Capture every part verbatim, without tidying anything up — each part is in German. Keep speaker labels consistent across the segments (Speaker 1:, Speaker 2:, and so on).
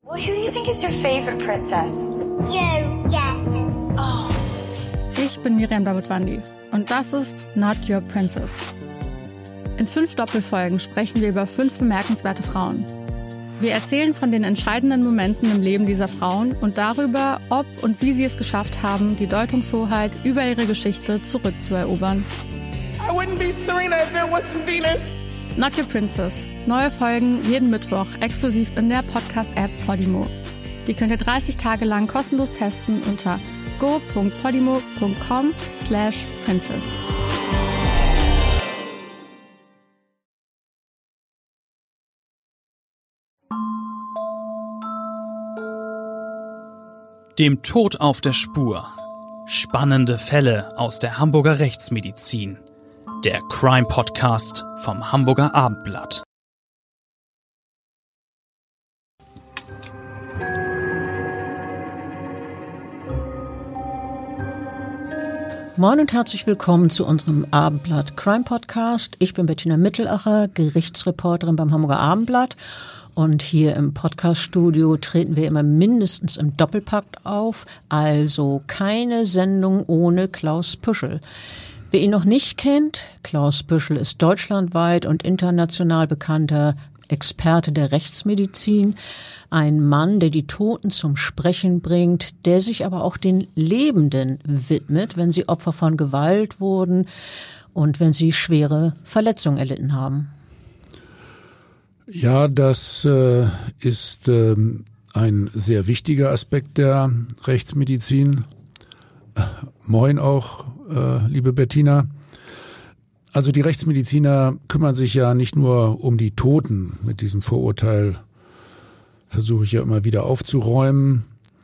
Speaker 1: Well, who do you think is your favorite princess?
Speaker 2: You, yeah.
Speaker 1: Oh.
Speaker 3: Ich bin Miriam Davidwandi und das ist Not Your Princess. In fünf Doppelfolgen sprechen wir über fünf bemerkenswerte Frauen. Wir erzählen von den entscheidenden Momenten im Leben dieser Frauen und darüber, ob und wie sie es geschafft haben, die Deutungshoheit über ihre Geschichte zurückzuerobern.
Speaker 4: I wouldn't be Serena if there wasn't Venus.
Speaker 3: Not Your Princess. Neue Folgen jeden Mittwoch exklusiv in der Podcast-App Podimo. Die könnt ihr dreißig Tage lang kostenlos testen unter go punkt podimo punkt com slash princess.
Speaker 5: Dem Tod auf der Spur. Spannende Fälle aus der Hamburger Rechtsmedizin. Der Crime-Podcast vom Hamburger Abendblatt.
Speaker 6: Moin und herzlich willkommen zu unserem Abendblatt Crime Podcast. Ich bin Bettina Mittelacher, Gerichtsreporterin beim Hamburger Abendblatt. Und hier im Podcast-Studio treten wir immer mindestens im Doppelpack auf, also keine Sendung ohne Klaus Püschel. Wer ihn noch nicht kennt, Klaus Püschel ist deutschlandweit und international bekannter Experte der Rechtsmedizin, ein Mann, der die Toten zum Sprechen bringt, der sich aber auch den Lebenden widmet, wenn sie Opfer von Gewalt wurden und wenn sie schwere Verletzungen erlitten haben.
Speaker 7: Ja, das äh, ist äh, ein sehr wichtiger Aspekt der Rechtsmedizin. Äh, moin auch, äh, liebe Bettina. Also die Rechtsmediziner kümmern sich ja nicht nur um die Toten. Mit diesem Vorurteil versuche ich ja immer wieder aufzuräumen,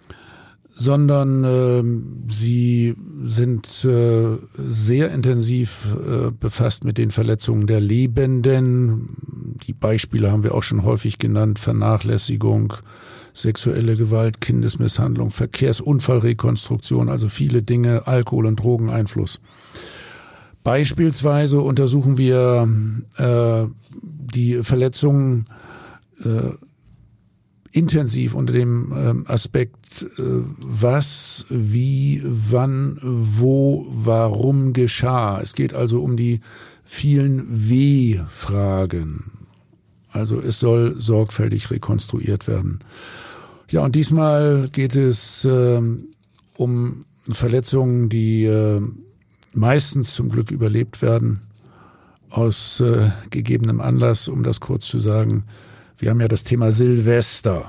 Speaker 7: sondern äh, sie sind äh, sehr intensiv äh, befasst mit den Verletzungen der Lebenden. Die Beispiele haben wir auch schon häufig genannt: Vernachlässigung, sexuelle Gewalt, Kindesmisshandlung, Verkehrsunfallrekonstruktion, also viele Dinge, Alkohol- und Drogeneinfluss. Beispielsweise untersuchen wir äh, die Verletzungen äh, intensiv unter dem ähm, Aspekt, äh, was, wie, wann, wo, warum geschah. Es geht also um die vielen W-Fragen. Also es soll sorgfältig rekonstruiert werden. Ja, und diesmal geht es äh, um Verletzungen, die äh, meistens zum Glück überlebt werden, aus äh, gegebenem Anlass, um das kurz zu sagen. Wir haben ja das Thema Silvester.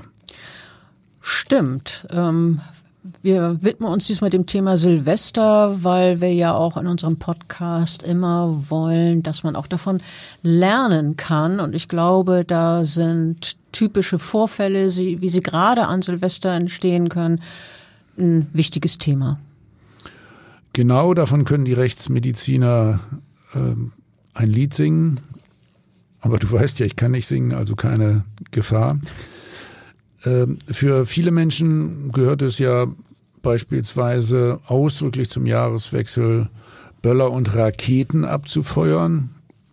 Speaker 6: Stimmt. Ähm, wir widmen uns diesmal dem Thema Silvester, weil wir ja auch in unserem Podcast immer wollen, dass man auch davon lernen kann. Und ich glaube, da sind typische Vorfälle, wie sie gerade an Silvester entstehen können, ein wichtiges Thema.
Speaker 7: Genau, davon können die Rechtsmediziner äh, ein Lied singen. Aber du weißt ja, ich kann nicht singen, also keine Gefahr. Ähm, für viele Menschen gehört es ja beispielsweise ausdrücklich zum Jahreswechsel, Böller und Raketen abzufeuern.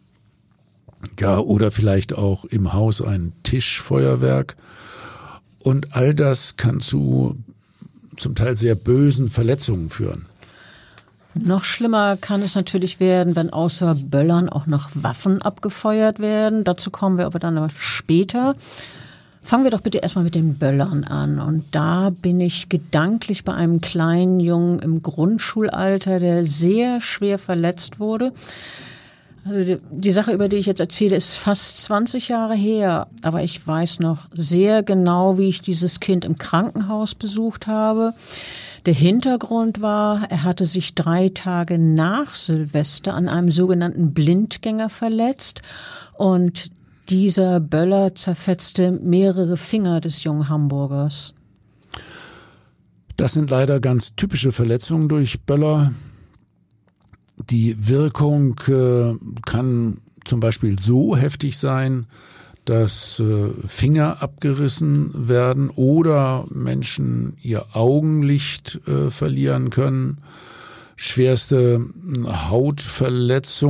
Speaker 7: Ja, oder vielleicht auch im Haus ein Tischfeuerwerk. Und all das kann zu zum Teil sehr bösen Verletzungen führen.
Speaker 6: Noch schlimmer kann es natürlich werden, wenn außer Böllern auch noch Waffen abgefeuert werden. Dazu kommen wir aber dann aber später. Fangen wir doch bitte erstmal mit den Böllern an. Und da bin ich gedanklich bei einem kleinen Jungen im Grundschulalter, der sehr schwer verletzt wurde. Also die, die Sache, über die ich jetzt erzähle, ist fast zwanzig Jahre her. Aber ich weiß noch sehr genau, wie ich dieses Kind im Krankenhaus besucht habe. Der Hintergrund war, er hatte sich drei Tage nach Silvester an einem sogenannten Blindgänger verletzt und dieser Böller zerfetzte mehrere Finger des jungen Hamburgers.
Speaker 7: Das sind leider ganz typische Verletzungen durch Böller. Die Wirkung äh, kann zum Beispiel so heftig sein, dass äh, Finger abgerissen werden oder Menschen ihr Augenlicht äh, verlieren können. Schwerste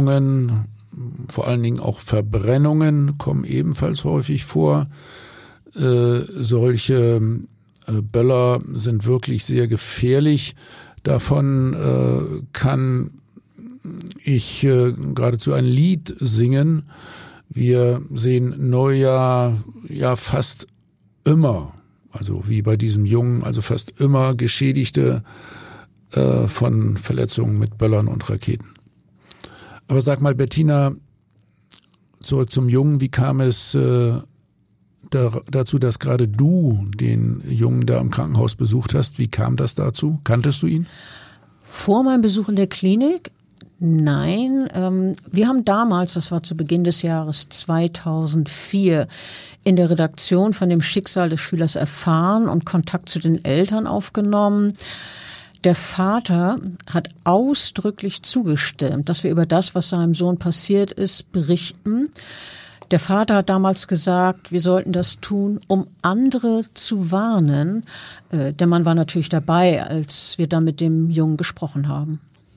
Speaker 7: Hautverletzungen, vor allen Dingen auch Verbrennungen kommen ebenfalls häufig vor. äh, solche äh, Böller sind wirklich sehr gefährlich. Davon äh, kann ich äh, geradezu ein Lied singen. Wir sehen Neujahr ja fast immer, also wie bei diesem Jungen, also fast immer Geschädigte äh, von Verletzungen mit Böllern und Raketen. Aber sag mal, Bettina, zurück zum Jungen, wie kam es äh, da, dazu, dass gerade du den Jungen da im Krankenhaus besucht hast? Wie kam das dazu? Kanntest du ihn?
Speaker 6: Vor meinem Besuch in der Klinik? Nein. Ähm, wir haben damals, das war zu Beginn des Jahres zweitausendvier, in der Redaktion von dem Schicksal des Schülers erfahren und Kontakt zu den Eltern aufgenommen. Der Vater hat ausdrücklich zugestimmt, dass wir über das, was seinem Sohn passiert ist, berichten. Der Vater hat damals gesagt, wir sollten das tun, um andere zu warnen. Äh, der Mann war natürlich dabei, als wir dann mit dem Jungen gesprochen haben.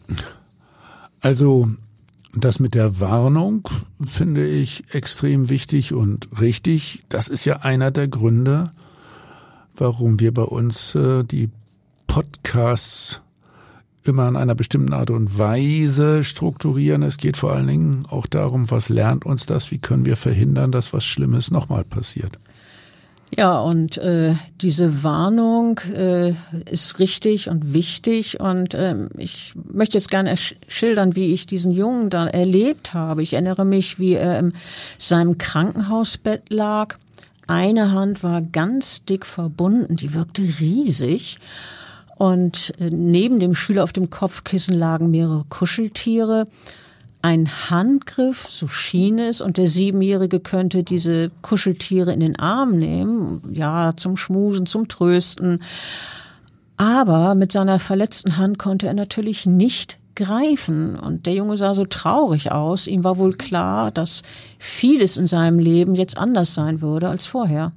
Speaker 7: Also das mit der Warnung finde ich extrem wichtig und richtig. Das ist ja einer der Gründe, warum wir bei uns äh, die Podcasts immer in einer bestimmten Art und Weise strukturieren. Es geht vor allen Dingen auch darum, was lernt uns das, wie können wir verhindern, dass was Schlimmes nochmal passiert.
Speaker 6: Ja, und äh, diese Warnung äh, ist richtig und wichtig und äh, ich möchte jetzt gerne schildern, wie ich diesen Jungen da erlebt habe. Ich erinnere mich, wie er in seinem Krankenhausbett lag. Eine Hand war ganz dick verbunden, die wirkte riesig. Und neben dem Schüler auf dem Kopfkissen lagen mehrere Kuscheltiere. Ein Handgriff, so schien es, und der Siebenjährige könnte diese Kuscheltiere in den Arm nehmen, ja, zum Schmusen, zum Trösten. Aber mit seiner verletzten Hand konnte er natürlich nicht greifen. Und der Junge sah so traurig aus. Ihm war wohl klar, dass vieles in seinem Leben jetzt anders sein würde als vorher.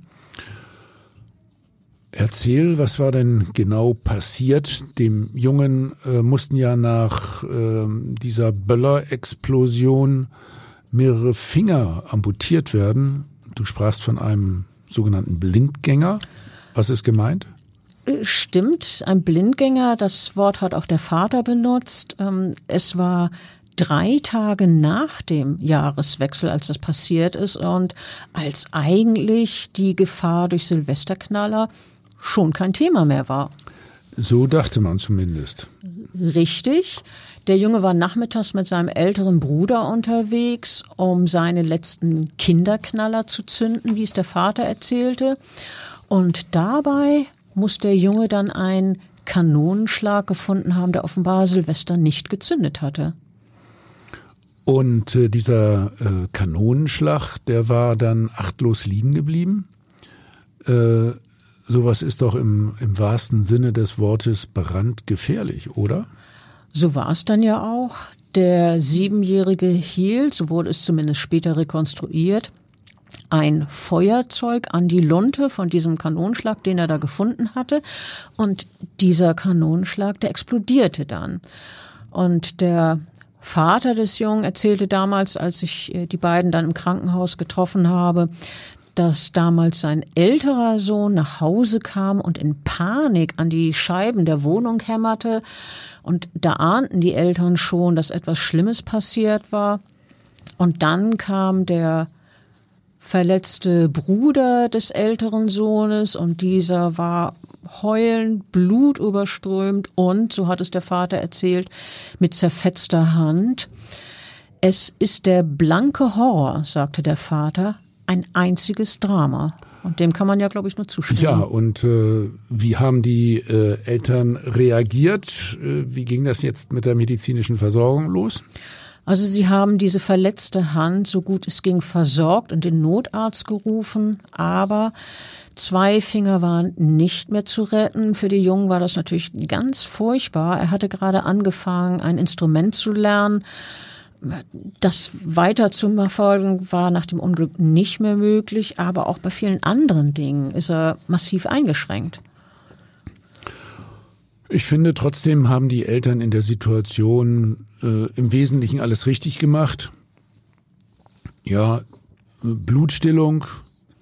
Speaker 7: Erzähl, was war denn genau passiert? Dem Jungen äh, mussten ja nach äh, dieser Böller-Explosion mehrere Finger amputiert werden. Du sprachst von einem sogenannten Blindgänger. Was ist gemeint?
Speaker 6: Stimmt, ein Blindgänger, das Wort hat auch der Vater benutzt. Es war drei Tage nach dem Jahreswechsel, als das passiert ist und als eigentlich die Gefahr durch Silvesterknaller schon kein Thema mehr war.
Speaker 7: So dachte man zumindest.
Speaker 6: Richtig. Der Junge war nachmittags mit seinem älteren Bruder unterwegs, um seine letzten Kinderknaller zu zünden, wie es der Vater erzählte. Und dabei muss der Junge dann einen Kanonenschlag gefunden haben, der offenbar Silvester nicht gezündet hatte.
Speaker 7: Und äh, dieser äh, Kanonenschlag, der war dann achtlos liegen geblieben. Äh, sowas ist doch im, im wahrsten Sinne des Wortes brandgefährlich, oder?
Speaker 6: So war es dann ja auch. Der Siebenjährige hielt, so wurde es zumindest später rekonstruiert, ein Feuerzeug an die Lunte von diesem Kanonenschlag, den er da gefunden hatte. Und dieser Kanonenschlag, der explodierte dann. Und der Vater des Jungen erzählte damals, als ich die beiden dann im Krankenhaus getroffen habe, dass damals sein älterer Sohn nach Hause kam und in Panik an die Scheiben der Wohnung hämmerte. Und da ahnten die Eltern schon, dass etwas Schlimmes passiert war. Und dann kam der verletzte Bruder des älteren Sohnes und dieser war heulend, blutüberströmt und, so hat es der Vater erzählt, mit zerfetzter Hand. Es ist der blanke Horror, sagte der Vater, ein einziges Drama. Und dem kann man ja, glaube ich, nur zustimmen.
Speaker 7: Ja, und äh, wie haben die äh, Eltern reagiert? Äh, wie ging das jetzt mit der medizinischen Versorgung los?
Speaker 6: Also sie haben diese verletzte Hand, so gut es ging, versorgt und den Notarzt gerufen, aber zwei Finger waren nicht mehr zu retten. Für die Jungen war das natürlich ganz furchtbar. Er hatte gerade angefangen, ein Instrument zu lernen. Das weiter zu verfolgen war nach dem Unglück nicht mehr möglich, aber auch bei vielen anderen Dingen ist er massiv eingeschränkt.
Speaker 7: Ich finde, trotzdem haben die Eltern in der Situation äh, im Wesentlichen alles richtig gemacht. Ja, Blutstillung,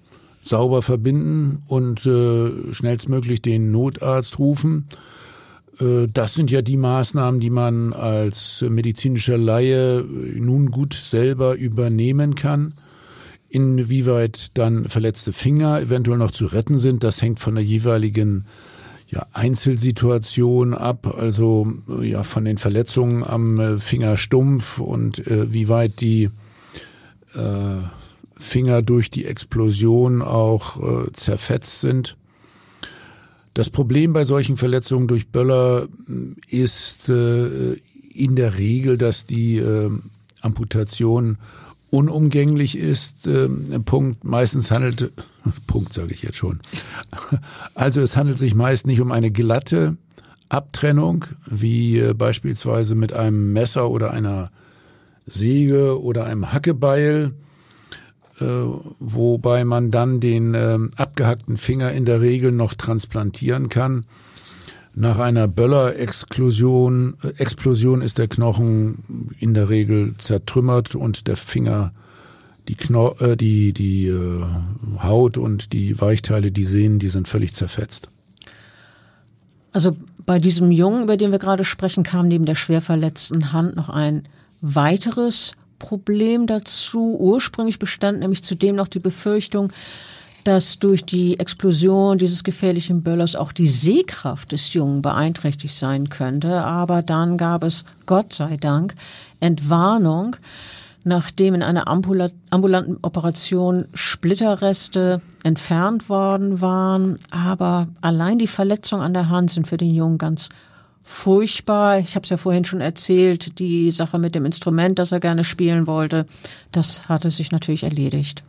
Speaker 7: sauber verbinden und äh, schnellstmöglich den Notarzt rufen. Äh, das sind ja die Maßnahmen, die man als medizinischer Laie nun gut selber übernehmen kann. Inwieweit dann verletzte Finger eventuell noch zu retten sind, das hängt von der jeweiligen ja, Einzelsituation ab, also ja von den Verletzungen am äh, Fingerstumpf und äh, wie weit die äh, Finger durch die Explosion auch äh, zerfetzt sind. Das Problem bei solchen Verletzungen durch Böller ist äh, in der Regel, dass die äh, Amputation unumgänglich ist. Äh, Punkt. Meistens handelt, Punkt sage ich jetzt schon. Also es handelt sich meist nicht um eine glatte Abtrennung, wie äh, beispielsweise mit einem Messer oder einer Säge oder einem Hackebeil, äh, wobei man dann den äh, abgehackten Finger in der Regel noch transplantieren kann. Nach einer Böller-Explosion äh, Explosion ist der Knochen in der Regel zertrümmert und der Finger, die, Kno äh, die, die äh, Haut und die Weichteile, die Sehnen, die sind völlig zerfetzt.
Speaker 6: Also bei diesem Jungen, über den wir gerade sprechen, kam neben der schwer verletzten Hand noch ein weiteres Problem dazu. Ursprünglich bestand nämlich zudem noch die Befürchtung, dass durch die Explosion dieses gefährlichen Böllers auch die Sehkraft des Jungen beeinträchtigt sein könnte. Aber dann gab es, Gott sei Dank, Entwarnung, nachdem in einer ambulanten Operation Splitterreste entfernt worden waren. Aber allein die Verletzungen an der Hand sind für den Jungen ganz furchtbar. Ich habe es ja vorhin schon erzählt, die Sache mit dem Instrument, das er gerne spielen wollte, das hatte sich natürlich erledigt.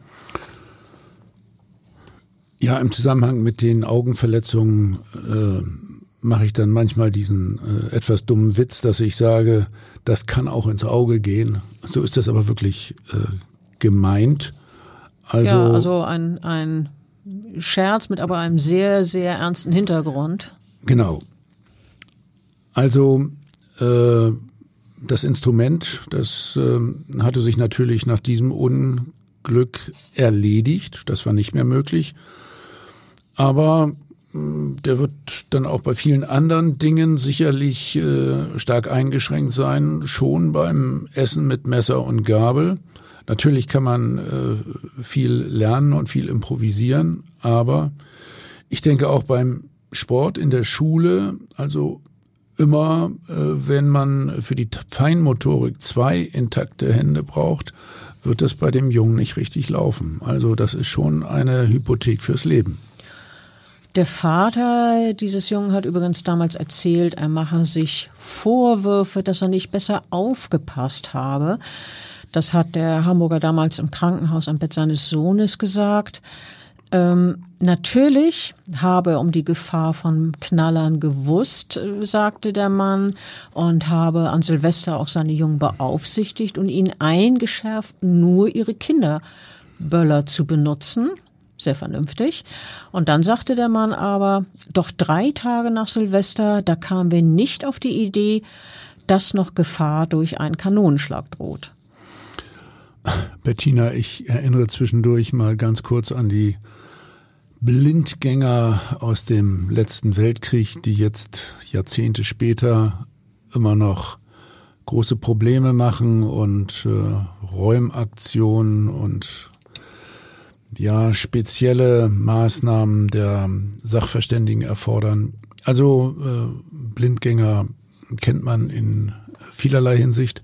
Speaker 7: Ja, im Zusammenhang mit den Augenverletzungen äh, mache ich dann manchmal diesen äh, etwas dummen Witz, dass ich sage, das kann auch ins Auge gehen. So ist das aber wirklich äh, gemeint. Also,
Speaker 6: ja, also ein, ein Scherz mit aber einem sehr, sehr ernsten Hintergrund.
Speaker 7: Genau. Also äh, das Instrument, das äh, hatte sich natürlich nach diesem Unglück erledigt. Das war nicht mehr möglich. Aber der wird dann auch bei vielen anderen Dingen sicherlich äh, stark eingeschränkt sein, schon beim Essen mit Messer und Gabel. Natürlich kann man äh, viel lernen und viel improvisieren, aber ich denke auch beim Sport in der Schule, also immer, äh, wenn man für die Feinmotorik zwei intakte Hände braucht, wird das bei dem Jungen nicht richtig laufen. Also das ist schon eine Hypothek fürs Leben.
Speaker 6: Der Vater dieses Jungen hat übrigens damals erzählt, er mache sich Vorwürfe, dass er nicht besser aufgepasst habe. Das hat der Hamburger damals im Krankenhaus am Bett seines Sohnes gesagt. Ähm, natürlich habe er um die Gefahr von Knallern gewusst, sagte der Mann, und habe an Silvester auch seine Jungen beaufsichtigt und ihnen eingeschärft, nur ihre Kinderböller zu benutzen. Sehr vernünftig. Und dann sagte der Mann aber, doch drei Tage nach Silvester, da kamen wir nicht auf die Idee, dass noch Gefahr durch einen Kanonenschlag droht.
Speaker 7: Bettina, ich erinnere zwischendurch mal ganz kurz an die Blindgänger aus dem letzten Weltkrieg, die jetzt Jahrzehnte später immer noch große Probleme machen und äh, Räumaktionen und ja, spezielle Maßnahmen der Sachverständigen erfordern. Also äh, Blindgänger kennt man in vielerlei Hinsicht.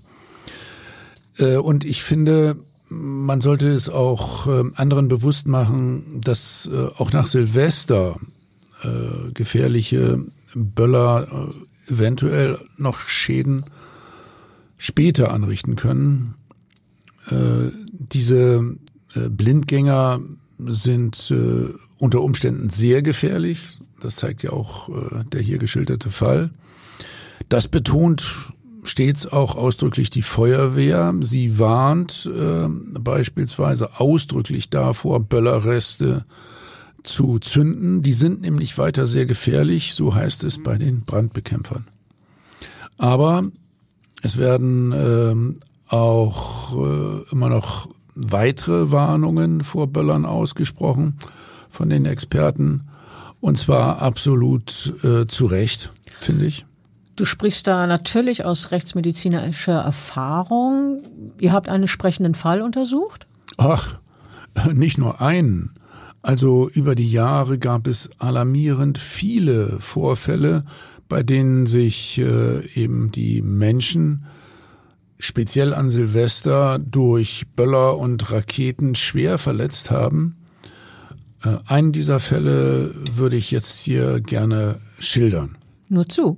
Speaker 7: Äh, und ich finde, man sollte es auch äh, anderen bewusst machen, dass äh, auch nach Silvester äh, gefährliche Böller äh, eventuell noch Schäden später anrichten können. Äh, diese Blindgänger sind äh, unter Umständen sehr gefährlich. Das zeigt ja auch äh, der hier geschilderte Fall. Das betont stets auch ausdrücklich die Feuerwehr. Sie warnt äh, beispielsweise ausdrücklich davor, Böllerreste zu zünden. Die sind nämlich weiter sehr gefährlich, so heißt es bei den Brandbekämpfern. Aber es werden äh, auch äh, immer noch weitere Warnungen vor Böllern ausgesprochen von den Experten. Und zwar absolut äh, zu Recht, finde ich.
Speaker 6: Du sprichst da natürlich aus rechtsmedizinischer Erfahrung. Ihr habt einen entsprechenden Fall untersucht?
Speaker 7: Ach, nicht nur einen. Also über die Jahre gab es alarmierend viele Vorfälle, bei denen sich äh, eben die Menschen speziell an Silvester durch Böller und Raketen schwer verletzt haben. Äh, einen dieser Fälle würde ich jetzt hier gerne schildern.
Speaker 6: Nur zu.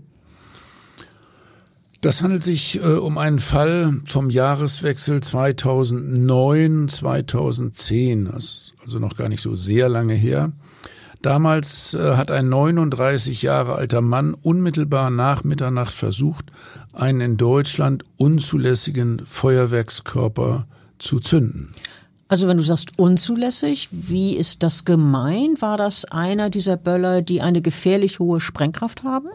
Speaker 7: Das handelt sich äh, um einen Fall vom Jahreswechsel zweitausendneun zweitausendzehn, das ist also noch gar nicht so sehr lange her. Damals äh, hat ein neununddreißig Jahre alter Mann unmittelbar nach Mitternacht versucht, einen in Deutschland unzulässigen Feuerwerkskörper zu zünden.
Speaker 6: Also wenn du sagst unzulässig, wie ist das gemeint? War das einer dieser Böller, die eine gefährlich hohe Sprengkraft haben?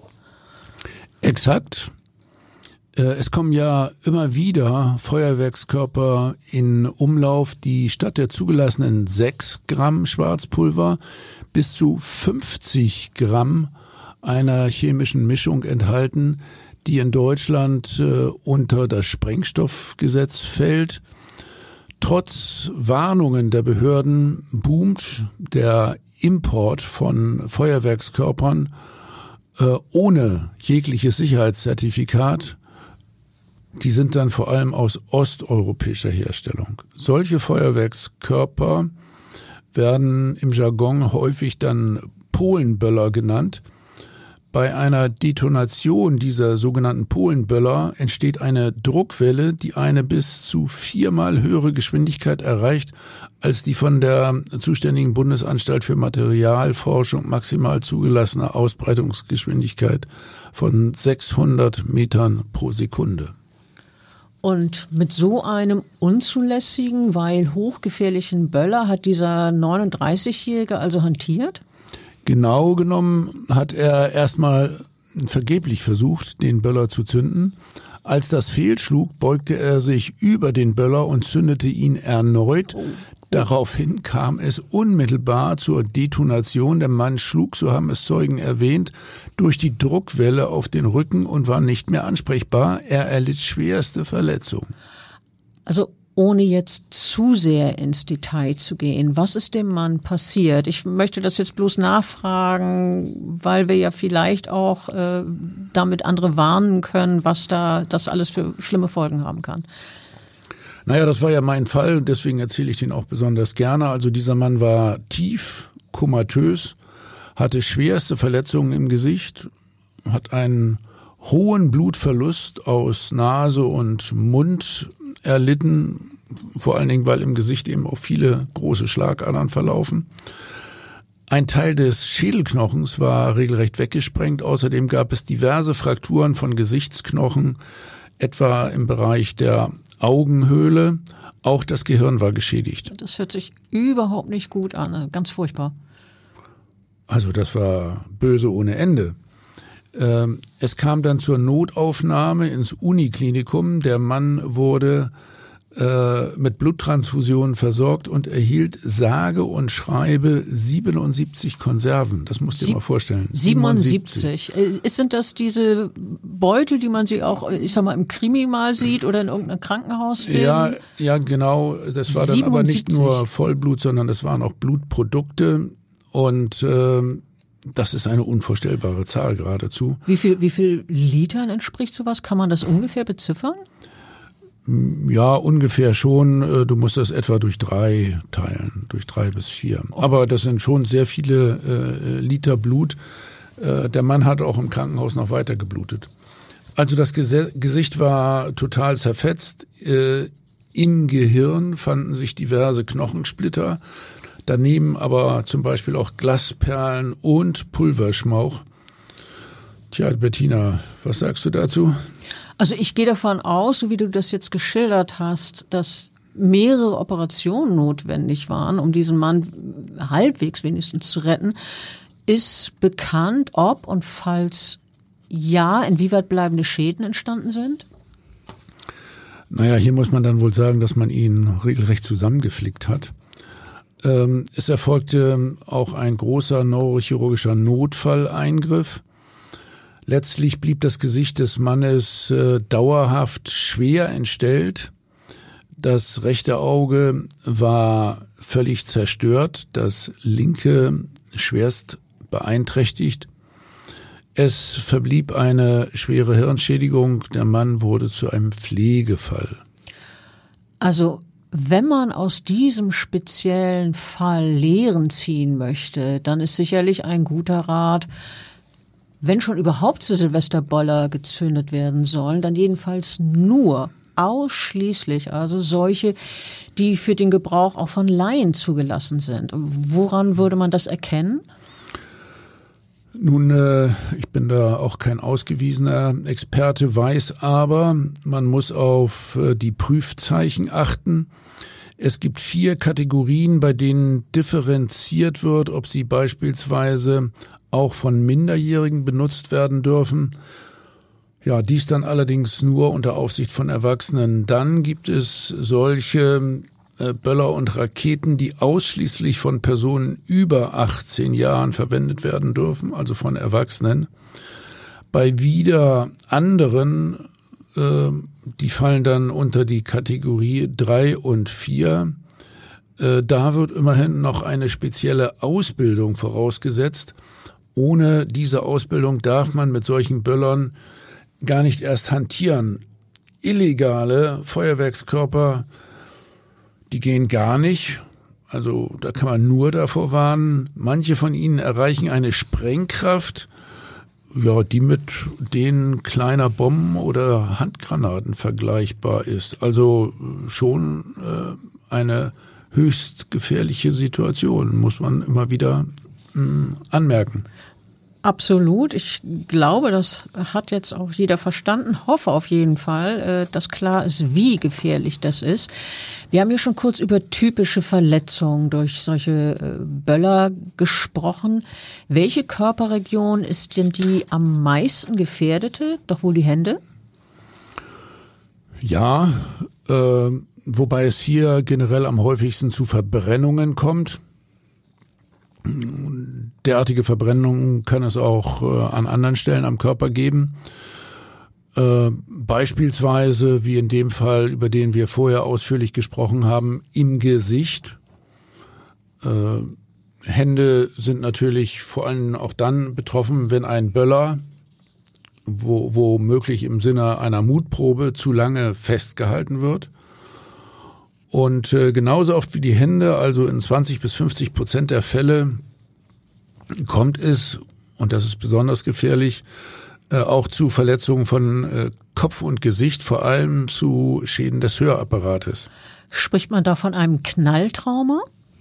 Speaker 7: Exakt. Es kommen ja immer wieder Feuerwerkskörper in Umlauf, die statt der zugelassenen sechs Gramm Schwarzpulver bis zu fünfzig Gramm einer chemischen Mischung enthalten, die in Deutschland äh, unter das Sprengstoffgesetz fällt. Trotz Warnungen der Behörden boomt der Import von Feuerwerkskörpern äh, ohne jegliches Sicherheitszertifikat. Die sind dann vor allem aus osteuropäischer Herstellung. Solche Feuerwerkskörper werden im Jargon häufig dann Polenböller genannt. Bei einer Detonation dieser sogenannten Polenböller entsteht eine Druckwelle, die eine bis zu viermal höhere Geschwindigkeit erreicht, als die von der zuständigen Bundesanstalt für Materialforschung maximal zugelassene Ausbreitungsgeschwindigkeit von sechshundert Metern pro Sekunde.
Speaker 6: Und mit so einem unzulässigen, weil hochgefährlichen Böller hat dieser neununddreißigjährige also hantiert?
Speaker 7: Genau genommen hat er erstmal vergeblich versucht, den Böller zu zünden. Als das fehlschlug, beugte er sich über den Böller und zündete ihn erneut. Oh. Daraufhin kam es unmittelbar zur Detonation. Der Mann schlug, so haben es Zeugen erwähnt, durch die Druckwelle auf den Rücken und war nicht mehr ansprechbar. Er erlitt schwerste Verletzungen.
Speaker 6: Also ohne jetzt zu sehr ins Detail zu gehen, was ist dem Mann passiert? Ich möchte das jetzt bloß nachfragen, weil wir ja vielleicht auch äh, damit andere warnen können, was da das alles für schlimme Folgen haben kann.
Speaker 7: Naja, das war ja mein Fall, deswegen erzähle ich den auch besonders gerne. Also dieser Mann war tief komatös, hatte schwerste Verletzungen im Gesicht, hat einen hohen Blutverlust aus Nase und Mund erlitten, vor allen Dingen, weil im Gesicht eben auch viele große Schlagadern verlaufen. Ein Teil des Schädelknochens war regelrecht weggesprengt. Außerdem gab es diverse Frakturen von Gesichtsknochen, etwa im Bereich der Augenhöhle. Auch das Gehirn war geschädigt.
Speaker 6: Das hört sich überhaupt nicht gut an, ganz furchtbar.
Speaker 7: Also das war böse ohne Ende. Es kam dann zur Notaufnahme ins Uniklinikum. Der Mann wurde äh, mit Bluttransfusionen versorgt und erhielt sage und schreibe siebenundsiebzig Konserven. Das musst du dir mal vorstellen.
Speaker 6: siebenundsiebzig. siebenundsiebzig. Sind das diese Beutel, die man sie auch, ich sag mal, im Krimi mal sieht oder in irgendeinem Krankenhausfilm?
Speaker 7: Ja, ja, genau. Das war dann siebenundsiebzig. Aber nicht nur Vollblut, sondern das waren auch Blutprodukte und äh, das ist eine unvorstellbare Zahl geradezu.
Speaker 6: Wie viel, wie viel Litern entspricht sowas? Kann man das ungefähr beziffern?
Speaker 7: Ja, ungefähr schon. Du musst das etwa durch drei teilen, durch drei bis vier. Aber das sind schon sehr viele äh, Liter Blut. Äh, der Mann hat auch im Krankenhaus noch weiter geblutet. Also das Gese- Gesicht war total zerfetzt. Äh, im Gehirn fanden sich diverse Knochensplitter. Daneben aber zum Beispiel auch Glasperlen und Pulverschmauch. Tja, Bettina, was sagst du dazu?
Speaker 6: Also ich gehe davon aus, so wie du das jetzt geschildert hast, dass mehrere Operationen notwendig waren, um diesen Mann halbwegs wenigstens zu retten. Ist bekannt, ob und falls ja, inwieweit bleibende Schäden entstanden sind?
Speaker 7: Naja, hier muss man dann wohl sagen, dass man ihn regelrecht zusammengeflickt hat. Ähm, es erfolgte auch ein großer neurochirurgischer Notfalleingriff. Letztlich blieb das Gesicht des Mannes äh, dauerhaft schwer entstellt. Das rechte Auge war völlig zerstört, das linke schwerst beeinträchtigt. Es verblieb eine schwere Hirnschädigung. Der Mann wurde zu einem Pflegefall.
Speaker 6: Also wenn man aus diesem speziellen Fall Lehren ziehen möchte, dann ist sicherlich ein guter Rat, wenn schon überhaupt zu Silvester Böller gezündet werden sollen, dann jedenfalls nur ausschließlich, also solche, die für den Gebrauch auch von Laien zugelassen sind. Woran würde man das erkennen?
Speaker 7: Nun, äh, ich bin da auch kein ausgewiesener Experte, weiß aber, man muss auf äh, die Prüfzeichen achten. Es gibt vier Kategorien, bei denen differenziert wird, ob sie beispielsweise auch von Minderjährigen benutzt werden dürfen. Ja, dies dann allerdings nur unter Aufsicht von Erwachsenen. Dann gibt es solche äh, Böller und Raketen, die ausschließlich von Personen über achtzehn Jahren verwendet werden dürfen, also von Erwachsenen. Bei wieder anderen, äh, die fallen dann unter die Kategorie drei und vier. Äh, da wird immerhin noch eine spezielle Ausbildung vorausgesetzt. Ohne diese Ausbildung darf man mit solchen Böllern gar nicht erst hantieren. Illegale Feuerwerkskörper, die gehen gar nicht. Also da kann man nur davor warnen. Manche von ihnen erreichen eine Sprengkraft, ja, die mit denen kleiner Bomben oder Handgranaten vergleichbar ist. Also schon äh, eine höchst gefährliche Situation, muss man immer wieder mh, anmerken.
Speaker 6: Absolut. Ich glaube, das hat jetzt auch jeder verstanden. Hoffe auf jeden Fall, dass klar ist, wie gefährlich das ist. Wir haben ja schon kurz über typische Verletzungen durch solche Böller gesprochen. Welche Körperregion ist denn die am meisten gefährdete? Doch wohl die Hände?
Speaker 7: Ja, äh, wobei es hier generell am häufigsten zu Verbrennungen kommt. Derartige Verbrennungen kann es auch äh, an anderen Stellen am Körper geben. Äh, beispielsweise, wie in dem Fall, über den wir vorher ausführlich gesprochen haben, im Gesicht. Äh, Hände sind natürlich vor allem auch dann betroffen, wenn ein Böller, wo, womöglich im Sinne einer Mutprobe, zu lange festgehalten wird. Und äh, genauso oft wie die Hände, also in zwanzig bis fünfzig Prozent der Fälle, kommt es, und das ist besonders gefährlich, äh, auch zu Verletzungen von äh, Kopf und Gesicht, vor allem zu Schäden des Hörapparates.
Speaker 6: Spricht man da von einem Knalltrauma?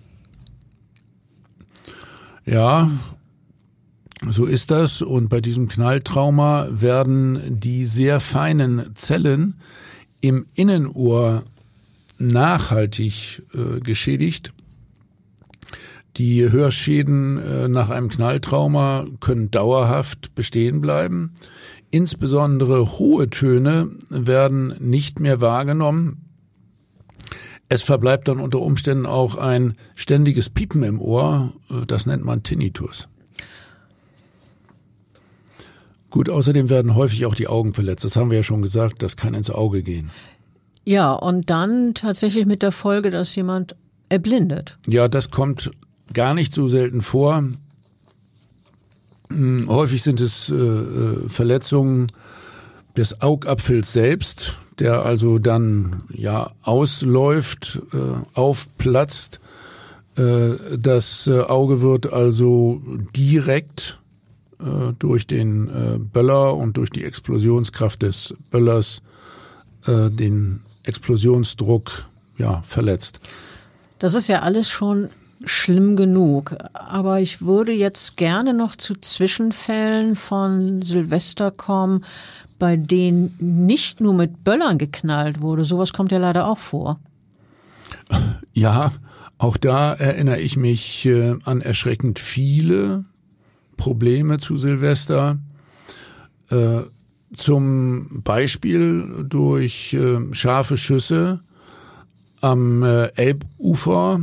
Speaker 7: Ja, so ist das. Und bei diesem Knalltrauma werden die sehr feinen Zellen im Innenohr nachhaltig äh, geschädigt. Die Hörschäden äh, nach einem Knalltrauma können dauerhaft bestehen bleiben. Insbesondere hohe Töne werden nicht mehr wahrgenommen. Es verbleibt dann unter Umständen auch ein ständiges Piepen im Ohr. Äh, das nennt man Tinnitus. Gut, außerdem werden häufig auch die Augen verletzt. Das haben wir ja schon gesagt, das kann ins Auge gehen.
Speaker 6: Ja, und dann tatsächlich mit der Folge, dass jemand erblindet.
Speaker 7: Ja, das kommt gar nicht so selten vor. Hm, häufig sind es äh, Verletzungen des Augapfels selbst, der also dann ja ausläuft, äh, aufplatzt. Äh, das äh, Auge wird also direkt äh, durch den äh, Böller und durch die Explosionskraft des Böllers äh, den Explosionsdruck ja verletzt.
Speaker 6: Das ist ja alles schon schlimm genug, aber ich würde jetzt gerne noch zu Zwischenfällen von Silvester kommen, bei denen nicht nur mit Böllern geknallt wurde. Sowas kommt ja leider auch vor.
Speaker 7: Ja, auch da erinnere ich mich äh, an erschreckend viele Probleme zu Silvester. Äh, zum Beispiel durch äh, scharfe Schüsse am äh, Elbufer.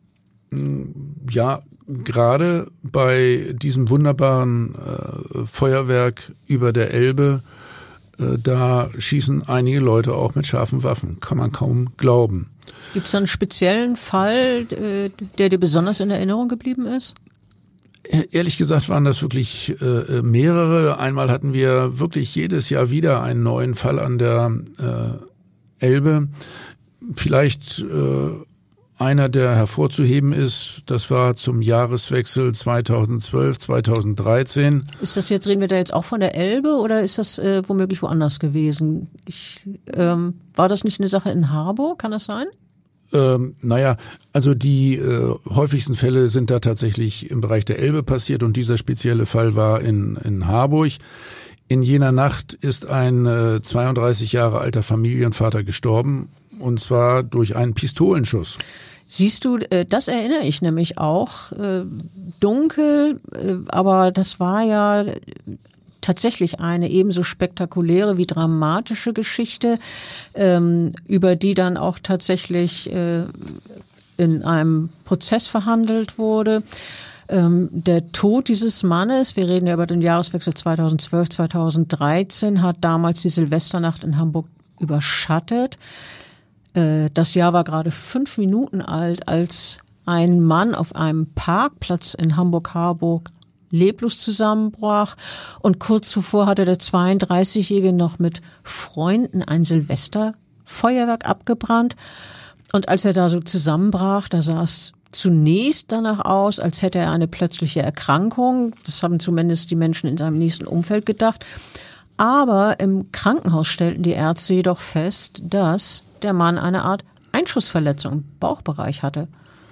Speaker 7: Ja, gerade bei diesem wunderbaren äh, Feuerwerk über der Elbe, äh, da schießen einige Leute auch mit scharfen Waffen. Kann man kaum glauben.
Speaker 6: Gibt es einen speziellen Fall, äh, der dir besonders in Erinnerung geblieben ist?
Speaker 7: Ehrlich gesagt waren das wirklich äh, mehrere. Einmal hatten wir wirklich jedes Jahr wieder einen neuen Fall an der äh, Elbe. Vielleicht äh, einer, der hervorzuheben ist, das war zum Jahreswechsel zweitausendzwölf, zweitausenddreizehn. Ist
Speaker 6: das jetzt, reden wir da jetzt auch von der Elbe oder ist das äh, womöglich woanders gewesen? Ich, ähm, war das nicht eine Sache in Harburg, kann das sein?
Speaker 7: Ähm, naja, also die äh, häufigsten Fälle sind da tatsächlich im Bereich der Elbe passiert und dieser spezielle Fall war in, in Harburg. In jener Nacht ist ein äh, zweiunddreißig Jahre alter Familienvater gestorben und zwar durch einen Pistolenschuss.
Speaker 6: Siehst du, äh, das erinnere ich nämlich auch. Äh, dunkel, äh, aber das war ja tatsächlich eine ebenso spektakuläre wie dramatische Geschichte, ähm, über die dann auch tatsächlich äh, in einem Prozess verhandelt wurde. Ähm, der Tod dieses Mannes, wir reden ja über den Jahreswechsel zweitausendzwölf, zweitausenddreizehn, hat damals die Silvesternacht in Hamburg überschattet. Äh, das Jahr war gerade fünf Minuten alt, als ein Mann auf einem Parkplatz in Hamburg-Harburg leblos zusammenbrach und kurz zuvor hatte der zweiunddreißigjährige noch mit Freunden ein Silvesterfeuerwerk abgebrannt und als er da so zusammenbrach, da sah es zunächst danach aus, als hätte er eine plötzliche Erkrankung, das haben zumindest die Menschen in seinem nächsten Umfeld gedacht, aber im Krankenhaus stellten die Ärzte jedoch fest, dass der Mann eine Art Einschussverletzung im Bauchbereich hatte.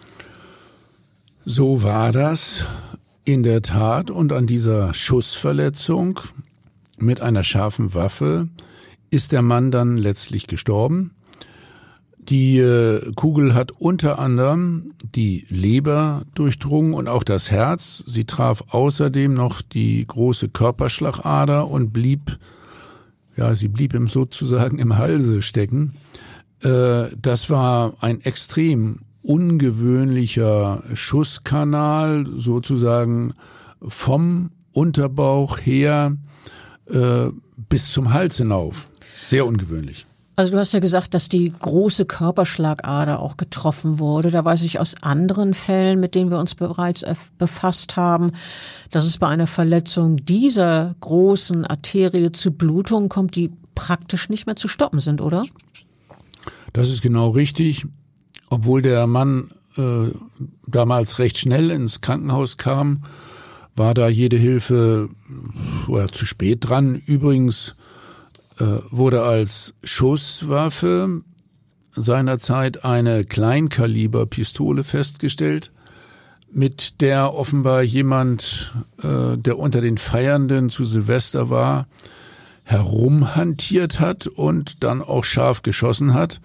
Speaker 7: So war das. In der Tat, und an dieser Schussverletzung mit einer scharfen Waffe ist der Mann dann letztlich gestorben. Die äh, Kugel hat unter anderem die Leber durchdrungen und auch das Herz. Sie traf außerdem noch die große Körperschlagader und blieb, ja, sie blieb ihm sozusagen im Halse stecken. Äh, das war ein extrem ungewöhnlicher Schusskanal, sozusagen vom Unterbauch her äh, bis zum Hals hinauf. Sehr ungewöhnlich.
Speaker 6: Also du hast ja gesagt, dass die große Körperschlagader auch getroffen wurde. Da weiß ich aus anderen Fällen, mit denen wir uns bereits befasst haben, dass es bei einer Verletzung dieser großen Arterie zu Blutungen kommt, die praktisch nicht mehr zu stoppen sind, oder?
Speaker 7: Das ist genau richtig. Obwohl der Mann äh, damals recht schnell ins Krankenhaus kam, war da jede Hilfe äh, zu spät dran. Übrigens äh, wurde als Schusswaffe seinerzeit eine Kleinkaliberpistole festgestellt, mit der offenbar jemand, äh, der unter den Feiernden zu Silvester war, herumhantiert hat und dann auch scharf geschossen hat.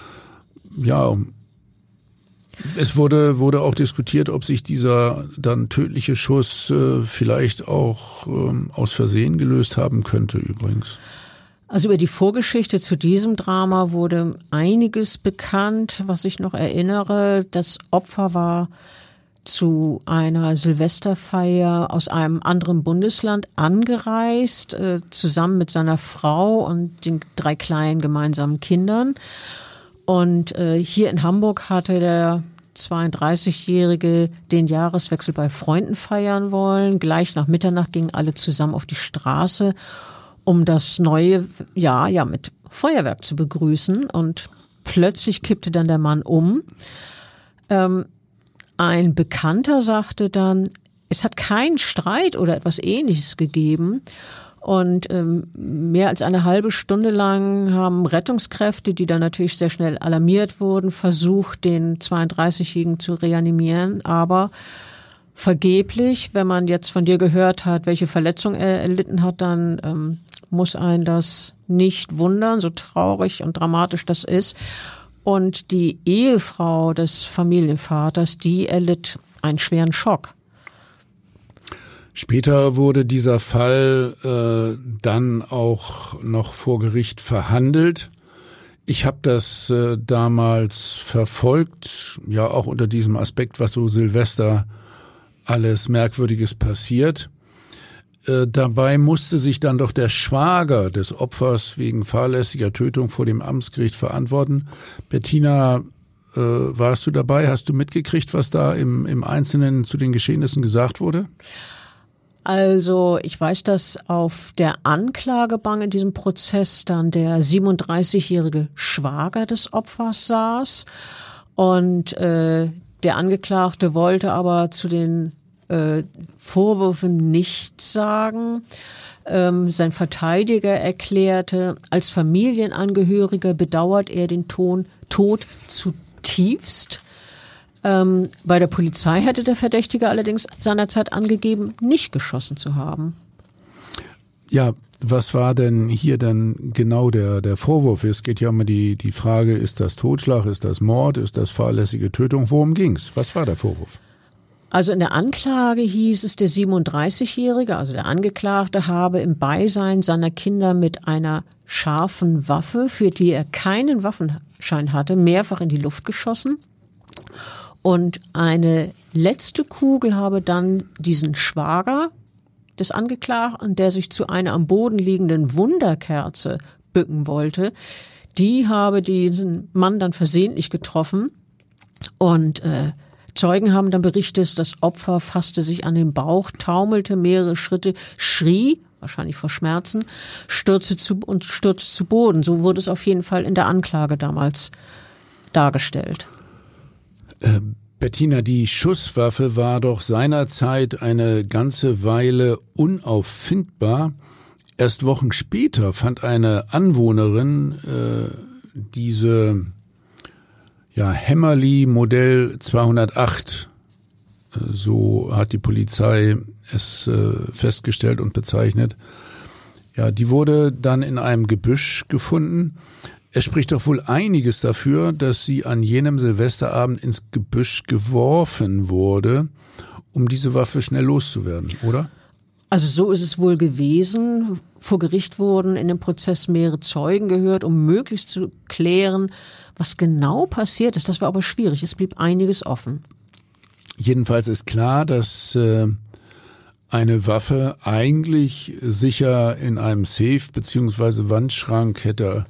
Speaker 7: Ja, es wurde, wurde auch diskutiert, ob sich dieser dann tödliche Schuss äh, vielleicht auch ähm, aus Versehen gelöst haben könnte übrigens.
Speaker 6: Also über die Vorgeschichte zu diesem Drama wurde einiges bekannt, was ich noch erinnere. Das Opfer war zu einer Silvesterfeier aus einem anderen Bundesland angereist, äh, zusammen mit seiner Frau und den drei kleinen gemeinsamen Kindern. Und äh, hier in Hamburg hatte der zweiunddreißigjährige den Jahreswechsel bei Freunden feiern wollen. Gleich nach Mitternacht gingen alle zusammen auf die Straße, um das neue Jahr ja mit Feuerwerk zu begrüßen. Und plötzlich kippte dann der Mann um. Ähm, ein Bekannter sagte dann, es hat keinen Streit oder etwas Ähnliches gegeben. Und ähm, mehr als eine halbe Stunde lang haben Rettungskräfte, die dann natürlich sehr schnell alarmiert wurden, versucht, den zweiunddreißigjährigen zu reanimieren. Aber vergeblich, wenn man jetzt von dir gehört hat, welche Verletzung er erlitten hat, dann ähm, muss einen das nicht wundern, so traurig und dramatisch das ist. Und die Ehefrau des Familienvaters, die erlitt einen schweren Schock.
Speaker 7: Später wurde dieser Fall äh, dann auch noch vor Gericht verhandelt. Ich habe das äh, damals verfolgt, ja auch unter diesem Aspekt, was so Silvester alles Merkwürdiges passiert. Äh, dabei musste sich dann doch der Schwager des Opfers wegen fahrlässiger Tötung vor dem Amtsgericht verantworten. Bettina, äh, warst du dabei? Hast du mitgekriegt, was da im, im Einzelnen zu den Geschehnissen gesagt wurde?
Speaker 6: Also ich weiß, dass auf der Anklagebank in diesem Prozess dann der siebenunddreißigjährige Schwager des Opfers saß und äh, der Angeklagte wollte aber zu den äh, Vorwürfen nichts sagen. Ähm, sein Verteidiger erklärte, als Familienangehöriger bedauert er den Ton, Tod zutiefst. Ähm, bei der Polizei hatte der Verdächtige allerdings seinerzeit angegeben, nicht geschossen zu haben.
Speaker 7: Ja, was war denn hier dann genau der, der Vorwurf? Es geht ja um die, die Frage, ist das Totschlag, ist das Mord, ist das fahrlässige Tötung? Worum ging's? Was war der Vorwurf?
Speaker 6: Also in der Anklage hieß es, der siebenunddreißigjährige, also der Angeklagte, habe im Beisein seiner Kinder mit einer scharfen Waffe, für die er keinen Waffenschein hatte, mehrfach in die Luft geschossen. Und eine letzte Kugel habe dann diesen Schwager des Angeklagten, der sich zu einer am Boden liegenden Wunderkerze bücken wollte, die habe diesen Mann dann versehentlich getroffen. Und äh, Zeugen haben dann berichtet, das Opfer fasste sich an den Bauch, taumelte mehrere Schritte, schrie, wahrscheinlich vor Schmerzen, stürzte zu und stürzte zu Boden. So wurde es auf jeden Fall in der Anklage damals dargestellt.
Speaker 7: Äh, Bettina, die Schusswaffe war doch seinerzeit eine ganze Weile unauffindbar. Erst Wochen später fand eine Anwohnerin äh, diese ja, Hämmerli Modell zweihundertacht, äh, so hat die Polizei es äh, festgestellt und bezeichnet. Ja, die wurde dann in einem Gebüsch gefunden. Es spricht doch wohl einiges dafür, dass sie an jenem Silvesterabend ins Gebüsch geworfen wurde, um diese Waffe schnell loszuwerden, oder?
Speaker 6: Also so ist es wohl gewesen. Vor Gericht wurden in dem Prozess mehrere Zeugen gehört, um möglichst zu klären, was genau passiert ist. Das war aber schwierig. Es blieb einiges offen.
Speaker 7: Jedenfalls ist klar, dass äh, eine Waffe eigentlich sicher in einem Safe bzw. Wandschrank hätte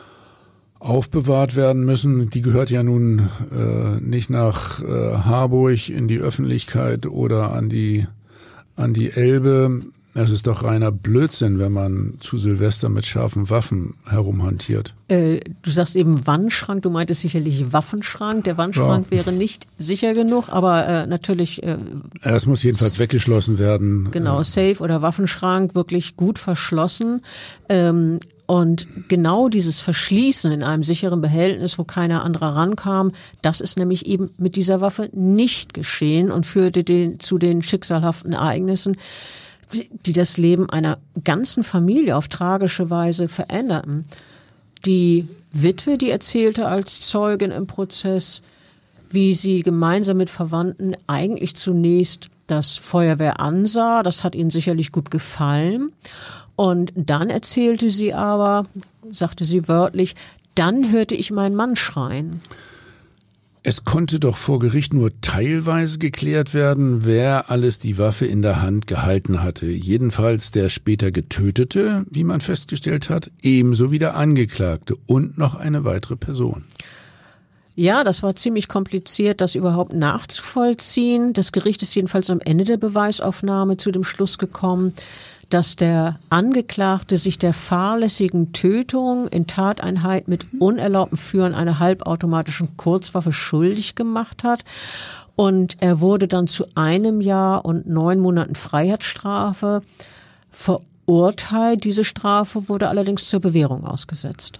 Speaker 7: aufbewahrt werden müssen. Die gehört ja nun äh, nicht nach äh, Harburg in die Öffentlichkeit oder an die an die Elbe. Es ist doch reiner Blödsinn, wenn man zu Silvester mit scharfen Waffen herumhantiert.
Speaker 6: Äh, du sagst eben Wandschrank, du meintest sicherlich Waffenschrank. Der Wandschrank ja. wäre nicht sicher genug, aber äh, natürlich... Äh,
Speaker 7: es muss jedenfalls weggeschlossen werden.
Speaker 6: Genau, Safe oder Waffenschrank, wirklich gut verschlossen. Ähm, und genau dieses Verschließen in einem sicheren Behältnis, wo keiner anderer rankam, das ist nämlich eben mit dieser Waffe nicht geschehen und führte den, zu den schicksalhaften Ereignissen, die das Leben einer ganzen Familie auf tragische Weise veränderten. Die Witwe, die erzählte als Zeugin im Prozess, wie sie gemeinsam mit Verwandten eigentlich zunächst das Feuerwehr ansah. Das hat ihnen sicherlich gut gefallen. Und dann erzählte sie aber, sagte sie wörtlich, dann hörte ich meinen Mann schreien.
Speaker 7: Es konnte doch vor Gericht nur teilweise geklärt werden, wer alles die Waffe in der Hand gehalten hatte. Jedenfalls der später Getötete, wie man festgestellt hat, ebenso wie der Angeklagte und noch eine weitere Person.
Speaker 6: Ja, das war ziemlich kompliziert, das überhaupt nachzuvollziehen. Das Gericht ist jedenfalls am Ende der Beweisaufnahme zu dem Schluss gekommen, dass der Angeklagte sich der fahrlässigen Tötung in Tateinheit mit unerlaubtem Führen einer halbautomatischen Kurzwaffe schuldig gemacht hat. Und er wurde dann zu einem Jahr und neun Monaten Freiheitsstrafe verurteilt. Diese Strafe wurde allerdings zur Bewährung ausgesetzt.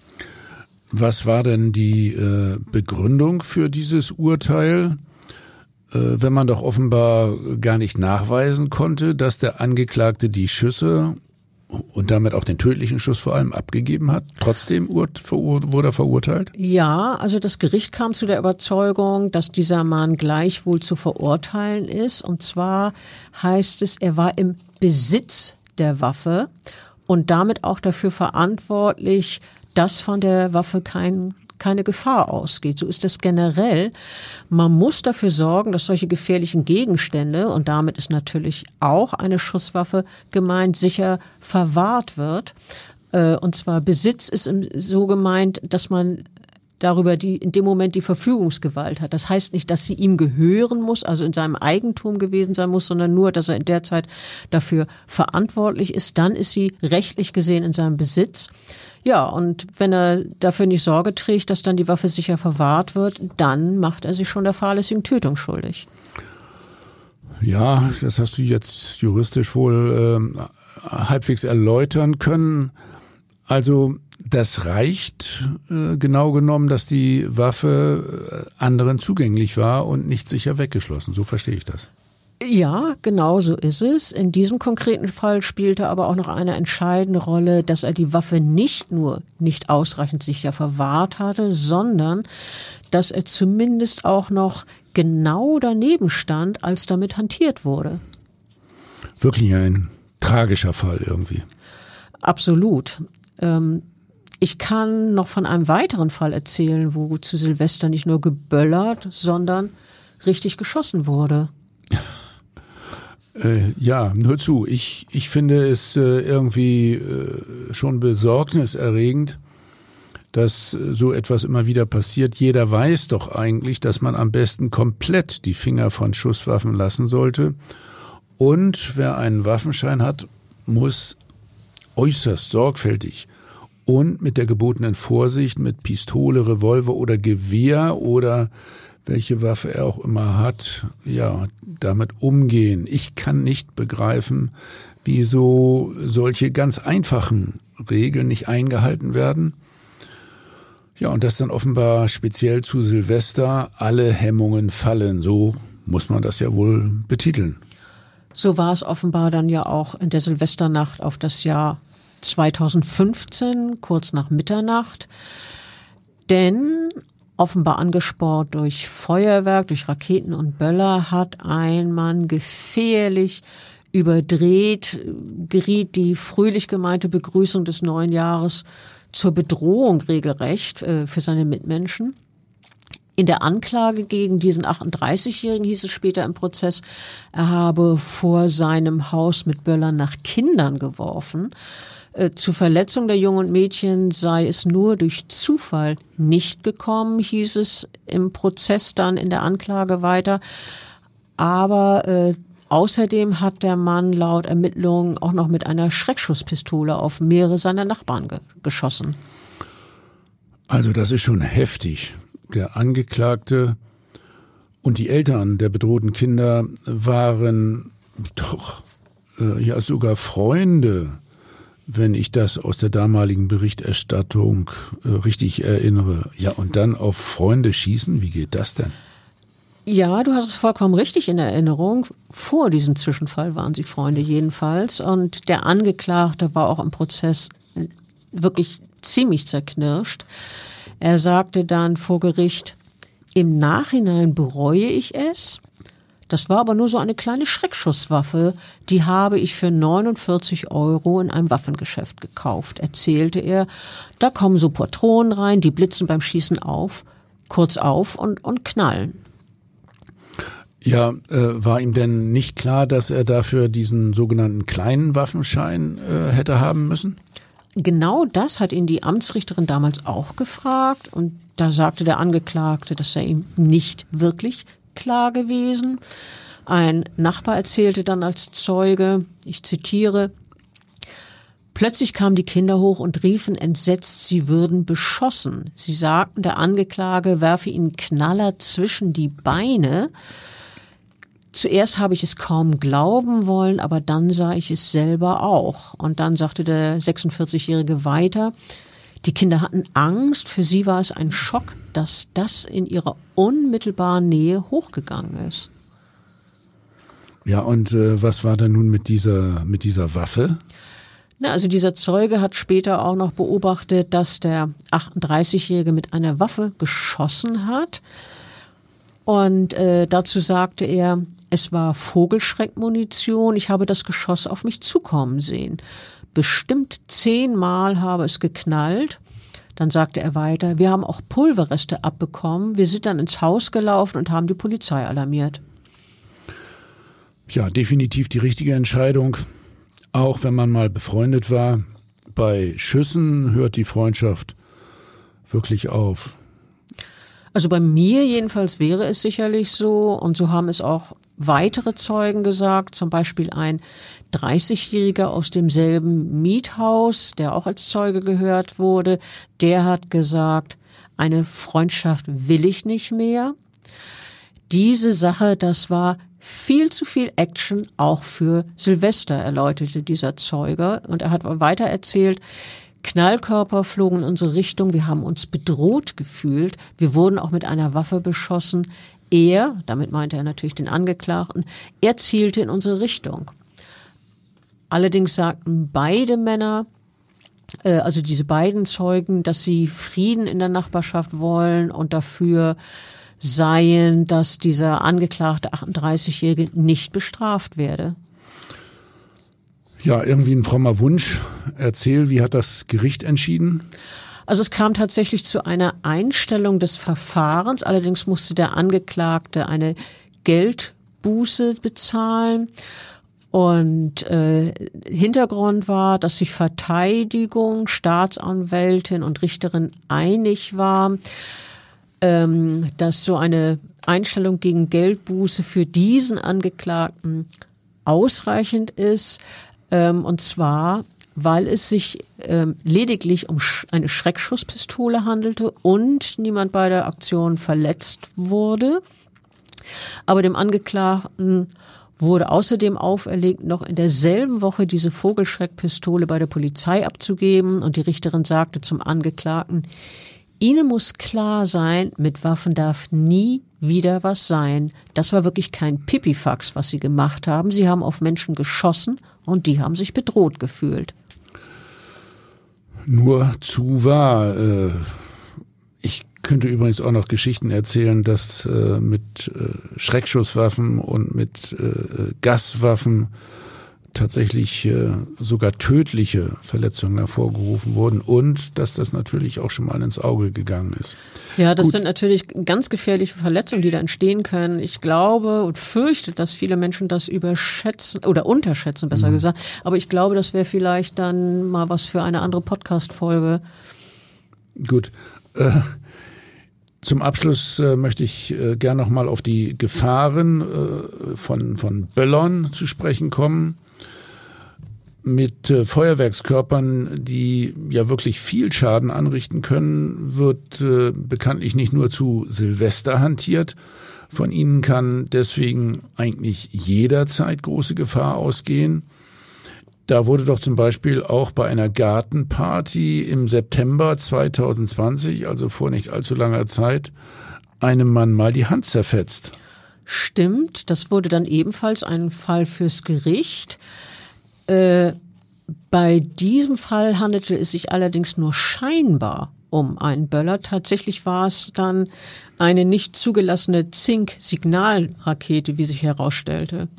Speaker 7: Was war denn die äh, Begründung für dieses Urteil? Wenn man doch offenbar gar nicht nachweisen konnte, dass der Angeklagte die Schüsse und damit auch den tödlichen Schuss vor allem abgegeben hat, trotzdem wurde er verurteilt?
Speaker 6: Ja, also das Gericht kam zu der Überzeugung, dass dieser Mann gleichwohl zu verurteilen ist. Und zwar heißt es, er war im Besitz der Waffe und damit auch dafür verantwortlich, dass von der Waffe kein keine Gefahr ausgeht. So ist es generell. Man muss dafür sorgen, dass solche gefährlichen Gegenstände, und damit ist natürlich auch eine Schusswaffe gemeint, sicher verwahrt wird. Und zwar Besitz ist so gemeint, dass man darüber die in dem Moment die Verfügungsgewalt hat. Das heißt nicht, dass sie ihm gehören muss, also in seinem Eigentum gewesen sein muss, sondern nur, dass er in der Zeit dafür verantwortlich ist. Dann ist sie rechtlich gesehen in seinem Besitz. Ja, und wenn er dafür nicht Sorge trägt, dass dann die Waffe sicher verwahrt wird, dann macht er sich schon der fahrlässigen Tötung schuldig.
Speaker 7: Ja, das hast du jetzt juristisch wohl äh, halbwegs erläutern können. Also das reicht äh, genau genommen, dass die Waffe äh, anderen zugänglich war und nicht sicher weggeschlossen. So verstehe ich das.
Speaker 6: Ja, genau so ist es. In diesem konkreten Fall spielte aber auch noch eine entscheidende Rolle, dass er die Waffe nicht nur nicht ausreichend sicher verwahrt hatte, sondern dass er zumindest auch noch genau daneben stand, als damit hantiert wurde.
Speaker 7: Wirklich ein tragischer Fall irgendwie.
Speaker 6: Absolut. Ähm, ich kann noch von einem weiteren Fall erzählen, wo zu Silvester nicht nur geböllert, sondern richtig geschossen wurde.
Speaker 7: Äh, ja, hör zu, ich, ich finde es äh, irgendwie äh, schon besorgniserregend, dass äh, so etwas immer wieder passiert. Jeder weiß doch eigentlich, dass man am besten komplett die Finger von Schusswaffen lassen sollte. Und wer einen Waffenschein hat, muss äußerst sorgfältig und mit der gebotenen Vorsicht mit Pistole, Revolver oder Gewehr oder welche Waffe er auch immer hat, ja, damit umgehen. Ich kann nicht begreifen, wieso solche ganz einfachen Regeln nicht eingehalten werden. Ja, und dass dann offenbar speziell zu Silvester alle Hemmungen fallen. So muss man das ja wohl betiteln.
Speaker 6: So war es offenbar dann ja auch in der Silvesternacht auf das Jahr zweitausendfünfzehn, kurz nach Mitternacht. Denn offenbar angespornt durch Feuerwerk, durch Raketen und Böller, hat ein Mann gefährlich überdreht, geriet die fröhlich gemeinte Begrüßung des neuen Jahres zur Bedrohung regelrecht äh, für seine Mitmenschen. In der Anklage gegen diesen achtunddreißigjährigen hieß es später im Prozess, er habe vor seinem Haus mit Böllern nach Kindern geworfen. Zu Verletzung der jungen Mädchen sei es nur durch Zufall nicht gekommen, hieß es im Prozess dann in der Anklage weiter. Aber äh, außerdem hat der Mann laut Ermittlungen auch noch mit einer Schreckschusspistole auf mehrere seiner Nachbarn ge- geschossen.
Speaker 7: Also das ist schon heftig. Der Angeklagte und die Eltern der bedrohten Kinder waren doch äh, ja sogar Freunde, wenn ich das aus der damaligen Berichterstattung äh, richtig erinnere. Ja, und dann auf Freunde schießen, wie geht das denn?
Speaker 6: Ja, du hast es vollkommen richtig in Erinnerung. Vor diesem Zwischenfall waren sie Freunde jedenfalls. Und der Angeklagte war auch im Prozess wirklich ziemlich zerknirscht. Er sagte dann vor Gericht, im Nachhinein bereue ich es. Das war aber nur so eine kleine Schreckschusswaffe, die habe ich für neunundvierzig Euro in einem Waffengeschäft gekauft, erzählte er. Da kommen so Patronen rein, die blitzen beim Schießen auf, kurz auf und, und knallen.
Speaker 7: Ja, äh, war ihm denn nicht klar, dass er dafür diesen sogenannten kleinen Waffenschein äh, hätte haben müssen?
Speaker 6: Genau das hat ihn die Amtsrichterin damals auch gefragt und da sagte der Angeklagte, das sei ihm nicht wirklich klar gewesen. Ein Nachbar erzählte dann als Zeuge, ich zitiere, plötzlich kamen die Kinder hoch und riefen entsetzt, sie würden beschossen. Sie sagten, der Angeklage werfe ihnen Knaller zwischen die Beine. Zuerst habe ich es kaum glauben wollen, aber dann sah ich es selber auch. Und dann sagte der sechsundvierzigjährige weiter, die Kinder hatten Angst, für sie war es ein Schock, dass das in ihrer unmittelbaren Nähe hochgegangen ist.
Speaker 7: Ja, und äh, was war denn nun mit dieser, mit dieser Waffe?
Speaker 6: Na, also dieser Zeuge hat später auch noch beobachtet, dass der achtunddreißigjährige mit einer Waffe geschossen hat. Und äh, dazu sagte er, es war Vogelschreckmunition, ich habe das Geschoss auf mich zukommen sehen. Bestimmt zehnmal habe es geknallt. Dann sagte er weiter, wir haben auch Pulverreste abbekommen. Wir sind dann ins Haus gelaufen und haben die Polizei alarmiert.
Speaker 7: Ja, definitiv die richtige Entscheidung. Auch wenn man mal befreundet war. Bei Schüssen hört die Freundschaft wirklich auf.
Speaker 6: Also bei mir jedenfalls wäre es sicherlich so. Und so haben es auch weitere Zeugen gesagt. Zum Beispiel ein dreißigjähriger aus demselben Miethaus, der auch als Zeuge gehört wurde. Der hat gesagt, eine Freundschaft will ich nicht mehr. Diese Sache, das war viel zu viel Action, auch für Silvester, erläuterte dieser Zeuge. Und er hat weiter erzählt, Knallkörper flogen in unsere Richtung, wir haben uns bedroht gefühlt, wir wurden auch mit einer Waffe beschossen. Er, damit meinte er natürlich den Angeklagten, er zielte in unsere Richtung. Allerdings sagten beide Männer, äh, also diese beiden Zeugen, dass sie Frieden in der Nachbarschaft wollen und dafür seien, dass dieser angeklagte achtunddreißigjährige nicht bestraft werde.
Speaker 7: Ja, irgendwie ein frommer Wunsch. Erzähl, wie hat das Gericht entschieden?
Speaker 6: Also es kam tatsächlich zu einer Einstellung des Verfahrens. Allerdings musste der Angeklagte eine Geldbuße bezahlen. Und äh, Hintergrund war, dass sich Verteidigung, Staatsanwältin und Richterin einig war, ähm, dass so eine Einstellung gegen Geldbuße für diesen Angeklagten ausreichend ist. Ähm, und zwar, weil es sich ähm, lediglich um sch- eine Schreckschusspistole handelte und niemand bei der Aktion verletzt wurde. Aber dem Angeklagten wurde außerdem auferlegt, noch in derselben Woche diese Vogelschreckpistole bei der Polizei abzugeben. Und die Richterin sagte zum Angeklagten, Ihnen muss klar sein, mit Waffen darf nie wieder was sein. Das war wirklich kein Pipifax, was Sie gemacht haben. Sie haben auf Menschen geschossen und die haben sich bedroht gefühlt.
Speaker 7: Nur zu wahr. Ich könnte übrigens auch noch Geschichten erzählen, dass mit Schreckschusswaffen und mit Gaswaffen tatsächlich sogar tödliche Verletzungen hervorgerufen wurden und dass das natürlich auch schon mal ins Auge gegangen ist.
Speaker 6: Ja, das
Speaker 7: Gut.
Speaker 6: sind natürlich ganz gefährliche Verletzungen, die da entstehen können. Ich glaube und fürchte, dass viele Menschen das überschätzen oder unterschätzen, besser mhm. gesagt. Aber ich glaube, das wäre vielleicht dann mal was für eine andere Podcast-Folge.
Speaker 7: Gut. Äh, zum Abschluss äh, möchte ich äh, gern noch mal auf die Gefahren äh, von, von Böllern zu sprechen kommen. Mit äh, Feuerwerkskörpern, die ja wirklich viel Schaden anrichten können, wird äh, bekanntlich nicht nur zu Silvester hantiert. Von ihnen kann deswegen eigentlich jederzeit große Gefahr ausgehen. Da wurde doch zum Beispiel auch bei einer Gartenparty im September zweitausendzwanzig, also vor nicht allzu langer Zeit, einem Mann mal die Hand zerfetzt.
Speaker 6: Stimmt, das wurde dann ebenfalls ein Fall fürs Gericht. Äh, bei diesem Fall handelte es sich allerdings nur scheinbar um einen Böller. Tatsächlich war es dann eine nicht zugelassene Zink-Signalrakete, wie sich herausstellte.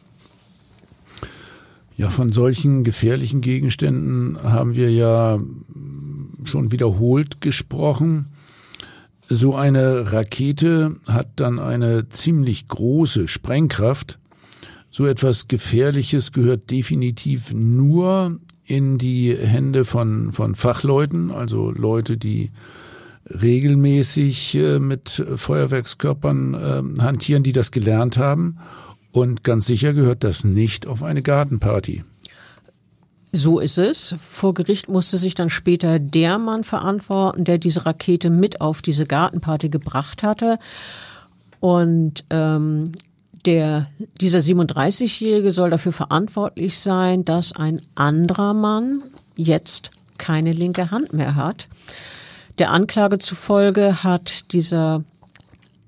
Speaker 7: Ja, von solchen gefährlichen Gegenständen haben wir ja schon wiederholt gesprochen. So eine Rakete hat dann eine ziemlich große Sprengkraft. So etwas Gefährliches gehört definitiv nur in die Hände von, von Fachleuten, also Leute, die regelmäßig äh, mit Feuerwerkskörpern äh, hantieren, die das gelernt haben. Und ganz sicher gehört das nicht auf eine Gartenparty.
Speaker 6: So ist es. Vor Gericht musste sich dann später der Mann verantworten, der diese Rakete mit auf diese Gartenparty gebracht hatte. Und ähm, der dieser siebenunddreißigjährige soll dafür verantwortlich sein, dass ein anderer Mann jetzt keine linke Hand mehr hat. Der Anklage zufolge hat dieser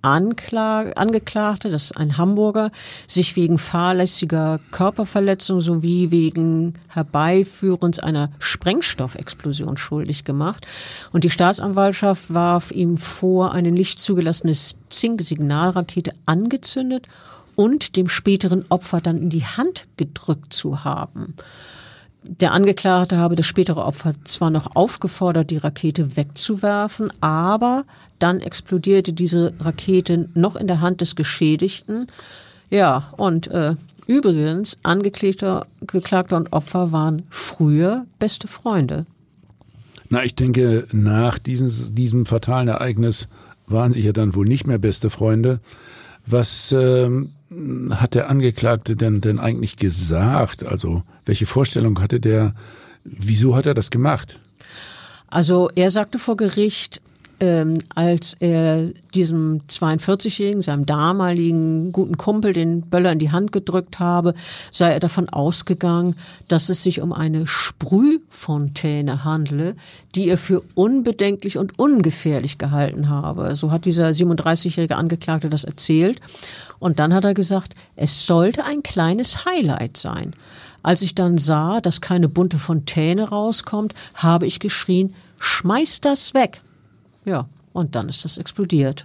Speaker 6: Anklag- Angeklagte, das ist ein Hamburger, sich wegen fahrlässiger Körperverletzung sowie wegen Herbeiführens einer Sprengstoffexplosion schuldig gemacht. Und die Staatsanwaltschaft warf ihm vor, eine nicht zugelassene Zink-Signalrakete angezündet und dem späteren Opfer dann in die Hand gedrückt zu haben. Der Angeklagte habe das spätere Opfer zwar noch aufgefordert, die Rakete wegzuwerfen, aber dann explodierte diese Rakete noch in der Hand des Geschädigten. Ja, und äh, übrigens, Angeklagter Geklagter und Opfer waren früher beste Freunde.
Speaker 7: Na, ich denke, nach diesem, diesem fatalen Ereignis waren sie ja dann wohl nicht mehr beste Freunde. Was ähm, hat der Angeklagte denn, denn eigentlich gesagt? Also welche Vorstellung hatte der? Wieso hat er das gemacht?
Speaker 6: Also er sagte vor Gericht, ähm, als er diesem zweiundvierzigjährigen, seinem damaligen guten Kumpel, den Böller in die Hand gedrückt habe, sei er davon ausgegangen, dass es sich um eine Sprühfontäne handle, die er für unbedenklich und ungefährlich gehalten habe. So hat dieser siebenunddreißigjährige Angeklagte das erzählt. Und dann hat er gesagt, es sollte ein kleines Highlight sein. Als ich dann sah, dass keine bunte Fontäne rauskommt, habe ich geschrien, schmeiß das weg. Ja, und dann ist das explodiert.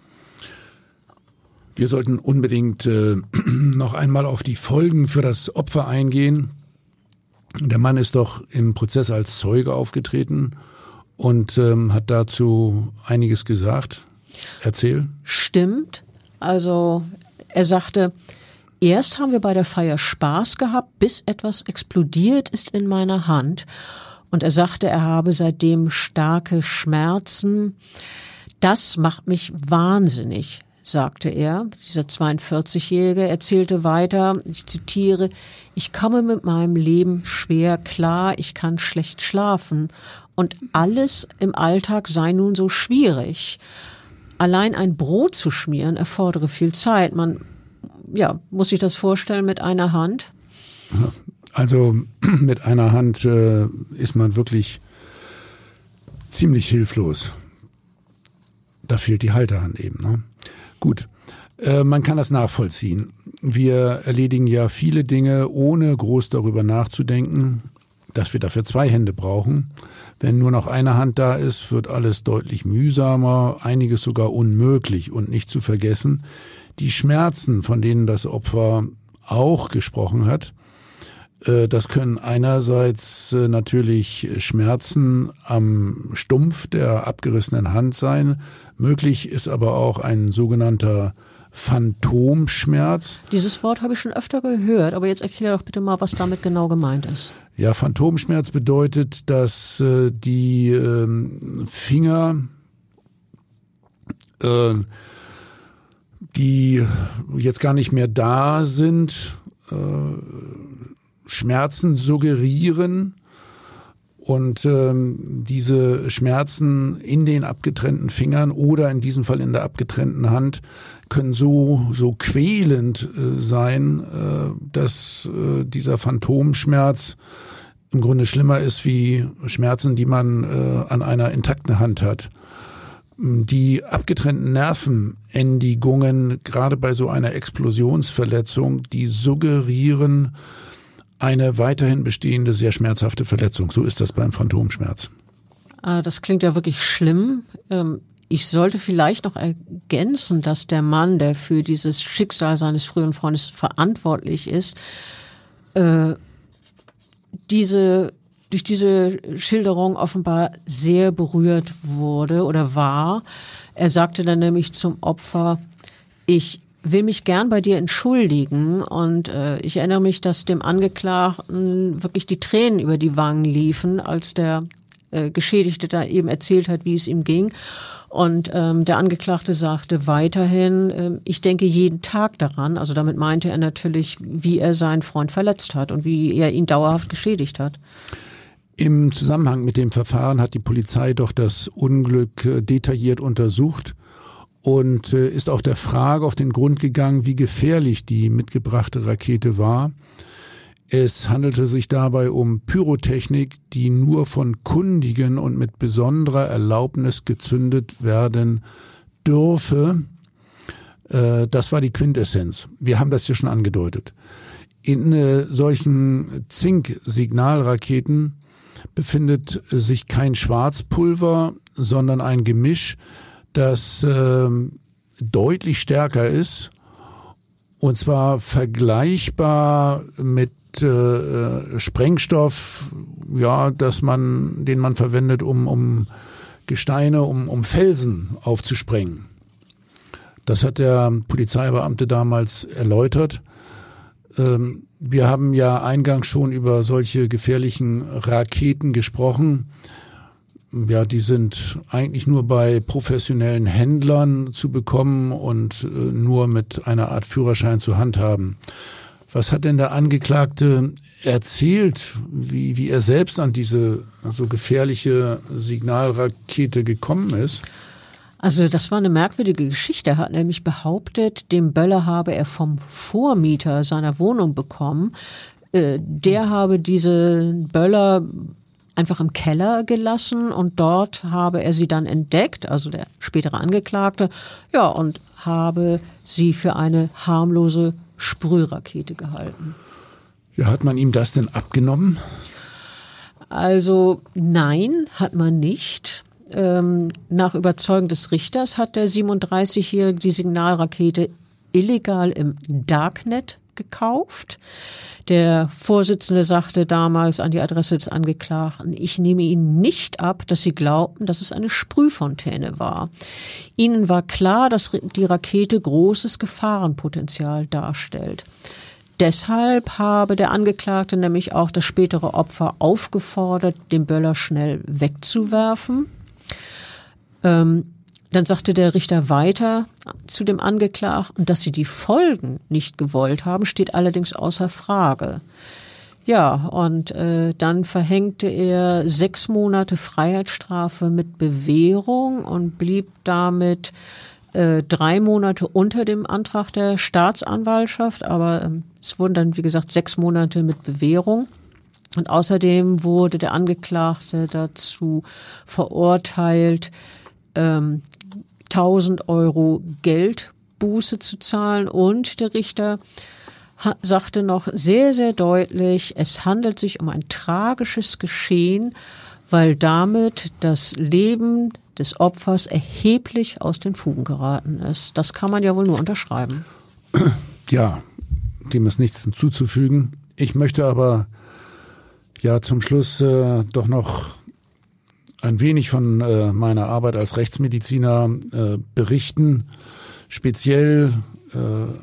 Speaker 7: Wir sollten unbedingt äh, noch einmal auf die Folgen für das Opfer eingehen. Der Mann ist doch im Prozess als Zeuge aufgetreten und ähm, hat dazu einiges gesagt. Erzähl.
Speaker 6: Stimmt. Also er sagte, erst haben wir bei der Feier Spaß gehabt, bis etwas explodiert ist in meiner Hand. Und er sagte, er habe seitdem starke Schmerzen. Das macht mich wahnsinnig, sagte er. Dieser zweiundvierzigjährige erzählte weiter, ich zitiere, ich komme mit meinem Leben schwer klar, ich kann schlecht schlafen. Und alles im Alltag sei nun so schwierig. Allein ein Brot zu schmieren erfordere viel Zeit. Man ja, muss sich das vorstellen mit einer Hand?
Speaker 7: Also mit einer Hand äh, ist man wirklich ziemlich hilflos. Da fehlt die Halterhand eben. Ne? Gut, äh, man kann das nachvollziehen. Wir erledigen ja viele Dinge, ohne groß darüber nachzudenken, dass wir dafür zwei Hände brauchen. Wenn nur noch eine Hand da ist, wird alles deutlich mühsamer, einiges sogar unmöglich. Und nicht zu vergessen, die Schmerzen, von denen das Opfer auch gesprochen hat, das können einerseits natürlich Schmerzen am Stumpf der abgerissenen Hand sein. Möglich ist aber auch ein sogenannter Phantomschmerz.
Speaker 6: Dieses Wort habe ich schon öfter gehört, aber jetzt erkläre doch bitte mal, was damit genau gemeint ist.
Speaker 7: Ja, Phantomschmerz bedeutet, dass äh, die äh, Finger, äh, die jetzt gar nicht mehr da sind, äh, Schmerzen suggerieren und ähm, diese Schmerzen in den abgetrennten Fingern oder in diesem Fall in der abgetrennten Hand können so so quälend äh, sein, äh, dass äh, dieser Phantomschmerz im Grunde schlimmer ist wie Schmerzen, die man äh, an einer intakten Hand hat. Die abgetrennten Nervenendigungen, gerade bei so einer Explosionsverletzung, die suggerieren eine weiterhin bestehende, sehr schmerzhafte Verletzung. So ist das beim Phantomschmerz.
Speaker 6: Das klingt ja wirklich schlimm. Ich sollte vielleicht noch ergänzen, dass der Mann, der für dieses Schicksal seines früheren Freundes verantwortlich ist, diese, durch diese Schilderung offenbar sehr berührt wurde oder war. Er sagte dann nämlich zum Opfer, ich will mich gern bei dir entschuldigen und äh, ich erinnere mich, dass dem Angeklagten wirklich die Tränen über die Wangen liefen, als der äh, Geschädigte da eben erzählt hat, wie es ihm ging. Und ähm, der Angeklagte sagte weiterhin, äh, ich denke jeden Tag daran. Also damit meinte er natürlich, wie er seinen Freund verletzt hat und wie er ihn dauerhaft geschädigt hat.
Speaker 7: Im Zusammenhang mit dem Verfahren hat die Polizei doch das Unglück äh, detailliert untersucht und äh, ist auch der Frage auf den Grund gegangen, wie gefährlich die mitgebrachte Rakete war. Es handelte sich dabei um Pyrotechnik, die nur von Kundigen und mit besonderer Erlaubnis gezündet werden dürfe. Äh, das war die Quintessenz. Wir haben das hier schon angedeutet. In äh, solchen Zink-Signalraketen befindet sich kein Schwarzpulver, sondern ein Gemisch, das äh, deutlich stärker ist, und zwar vergleichbar mit äh, Sprengstoff, ja, dass man, den man verwendet, um, um Gesteine, um, um Felsen aufzusprengen. Das hat der Polizeibeamte damals erläutert. Ähm, wir haben ja eingangs schon über solche gefährlichen Raketen gesprochen. Ja, die sind eigentlich nur bei professionellen Händlern zu bekommen und äh, nur mit einer Art Führerschein zu handhaben. Was hat denn der Angeklagte erzählt, wie, wie er selbst an diese so gefährliche Signalrakete gekommen ist?
Speaker 6: Also das war eine merkwürdige Geschichte. Er hat nämlich behauptet, den Böller habe er vom Vormieter seiner Wohnung bekommen. Äh, der habe diese Böller einfach im Keller gelassen und dort habe er sie dann entdeckt, also der spätere Angeklagte, ja, und habe sie für eine harmlose Sprührakete gehalten.
Speaker 7: Ja, hat man ihm das denn abgenommen?
Speaker 6: Also nein, hat man nicht. Ähm, nach Überzeugung des Richters hat der siebenunddreißigjährige die Signalrakete illegal im Darknet gekauft. Der Vorsitzende sagte damals an die Adresse des Angeklagten, ich nehme Ihnen nicht ab, dass Sie glaubten, dass es eine Sprühfontäne war. Ihnen war klar, dass die Rakete großes Gefahrenpotenzial darstellt. Deshalb habe der Angeklagte nämlich auch das spätere Opfer aufgefordert, den Böller schnell wegzuwerfen. Ähm, Dann sagte der Richter weiter zu dem Angeklagten, dass sie die Folgen nicht gewollt haben, steht allerdings außer Frage. Ja, und äh, dann verhängte er sechs Monate Freiheitsstrafe mit Bewährung und blieb damit äh, drei Monate unter dem Antrag der Staatsanwaltschaft, aber äh, es wurden dann, wie gesagt, sechs Monate mit Bewährung. Und außerdem wurde der Angeklagte dazu verurteilt, ähm, tausend Euro Geldbuße zu zahlen, und der Richter ha- sagte noch sehr, sehr deutlich, es handelt sich um ein tragisches Geschehen, weil damit das Leben des Opfers erheblich aus den Fugen geraten ist. Das kann man ja wohl nur unterschreiben.
Speaker 7: Ja, dem ist nichts hinzuzufügen. Ich möchte aber ja zum Schluss äh, doch noch ein wenig von äh, meiner Arbeit als Rechtsmediziner äh, berichten, speziell äh,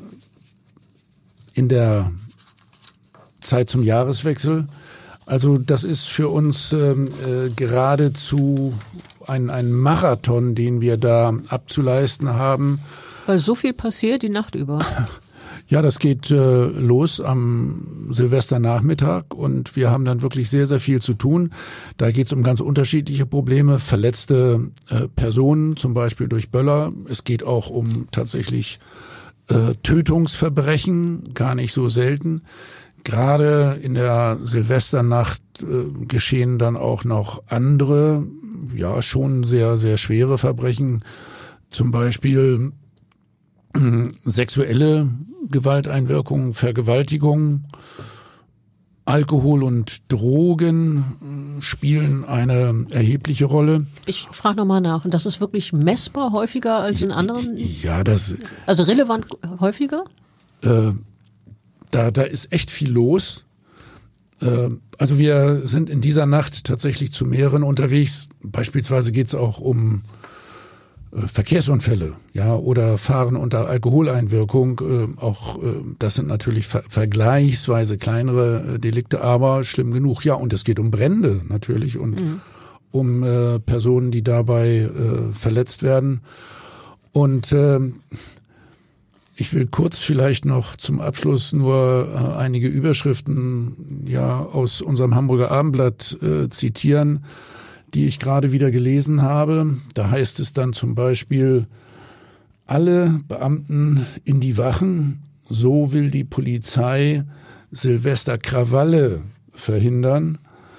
Speaker 7: in der Zeit zum Jahreswechsel. Also das ist für uns ähm, äh, geradezu ein, ein Marathon, den wir da abzuleisten haben.
Speaker 6: Weil so viel passiert die Nacht über.
Speaker 7: Ja, das geht äh, los am Silvesternachmittag und wir haben dann wirklich sehr, sehr viel zu tun. Da geht es um ganz unterschiedliche Probleme, verletzte äh, Personen, zum Beispiel durch Böller. Es geht auch um tatsächlich äh, Tötungsverbrechen, gar nicht so selten. Gerade in der Silvesternacht äh, geschehen dann auch noch andere, ja schon sehr, sehr schwere Verbrechen, zum Beispiel sexuelle Gewalteinwirkungen, Vergewaltigung, Alkohol und Drogen spielen eine erhebliche Rolle.
Speaker 6: Ich frage nochmal nach, und das ist wirklich messbar häufiger als in anderen?
Speaker 7: Ja, das.
Speaker 6: Also relevant häufiger?
Speaker 7: Äh, da, da ist echt viel los. Äh, also wir sind in dieser Nacht tatsächlich zu mehreren unterwegs. Beispielsweise geht es auch um Verkehrsunfälle, ja, oder Fahren unter Alkoholeinwirkung, äh, auch äh, das sind natürlich ver- vergleichsweise kleinere äh, Delikte, aber schlimm genug. Ja, und es geht um Brände natürlich und mhm. um äh, Personen, die dabei äh, verletzt werden. Und äh, ich will kurz vielleicht noch zum Abschluss nur äh, einige Überschriften ja aus unserem Hamburger Abendblatt äh, zitieren, die ich gerade wieder gelesen habe. Da heißt es dann zum Beispiel, alle Beamten in die Wachen, so will die Polizei Silvesterkrawalle verhindern.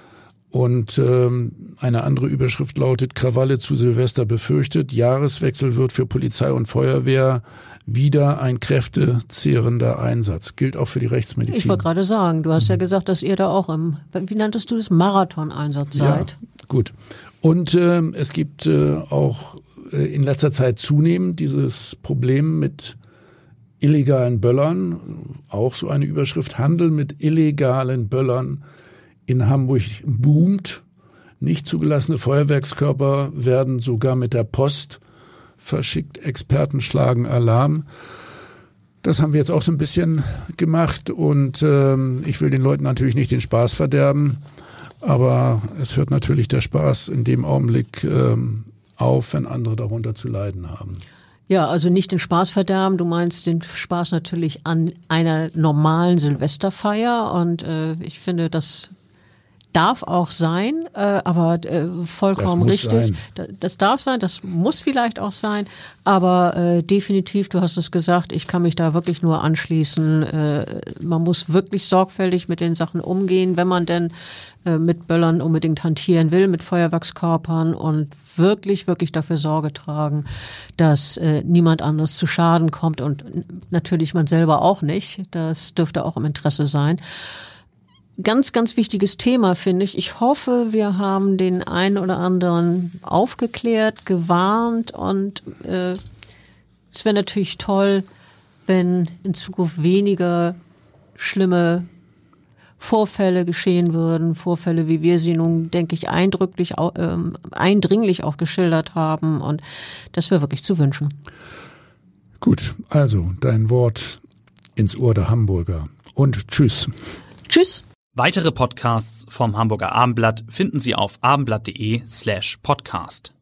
Speaker 7: Und ähm, eine andere Überschrift lautet: Krawalle zu Silvester befürchtet. Jahreswechsel wird für Polizei und Feuerwehr wieder ein kräftezehrender Einsatz. Gilt auch für die Rechtsmedizin.
Speaker 6: Ich wollte gerade sagen, du hast ja gesagt, dass ihr da auch im, wie nanntest du das, Marathon-Einsatz seid.
Speaker 7: Ja, gut. Und äh, es gibt äh, auch äh, in letzter Zeit zunehmend dieses Problem mit illegalen Böllern. Auch so eine Überschrift: Handel mit illegalen Böllern in Hamburg boomt. Nicht zugelassene Feuerwerkskörper werden sogar mit der Post verschickt. Experten schlagen Alarm. Das haben wir jetzt auch so ein bisschen gemacht und ähm, ich will den Leuten natürlich nicht den Spaß verderben, aber es hört natürlich der Spaß in dem Augenblick ähm, auf, wenn andere darunter zu leiden haben.
Speaker 6: Ja, also nicht den Spaß verderben, du meinst den Spaß natürlich an einer normalen Silvesterfeier und äh, ich finde, das darf auch sein, äh, aber äh, vollkommen
Speaker 7: das
Speaker 6: richtig. Das, das darf sein, das muss vielleicht auch sein, aber äh, definitiv, du hast es gesagt, ich kann mich da wirklich nur anschließen. Äh, man muss wirklich sorgfältig mit den Sachen umgehen, wenn man denn äh, mit Böllern unbedingt hantieren will, mit Feuerwerkskörpern und wirklich, wirklich dafür Sorge tragen, dass äh, niemand anderes zu Schaden kommt und natürlich man selber auch nicht. Das dürfte auch im Interesse sein. Ganz, ganz wichtiges Thema, finde ich. Ich hoffe, wir haben den einen oder anderen aufgeklärt, gewarnt und äh, es wäre natürlich toll, wenn in Zukunft weniger schlimme Vorfälle geschehen würden, Vorfälle, wie wir sie nun, denke ich, eindrücklich, äh, eindringlich auch geschildert haben und das wäre wirklich zu wünschen.
Speaker 7: Gut, also dein Wort ins Ohr der Hamburger und tschüss.
Speaker 6: Tschüss.
Speaker 5: Weitere Podcasts vom Hamburger Abendblatt finden Sie auf abendblatt.de slash podcast.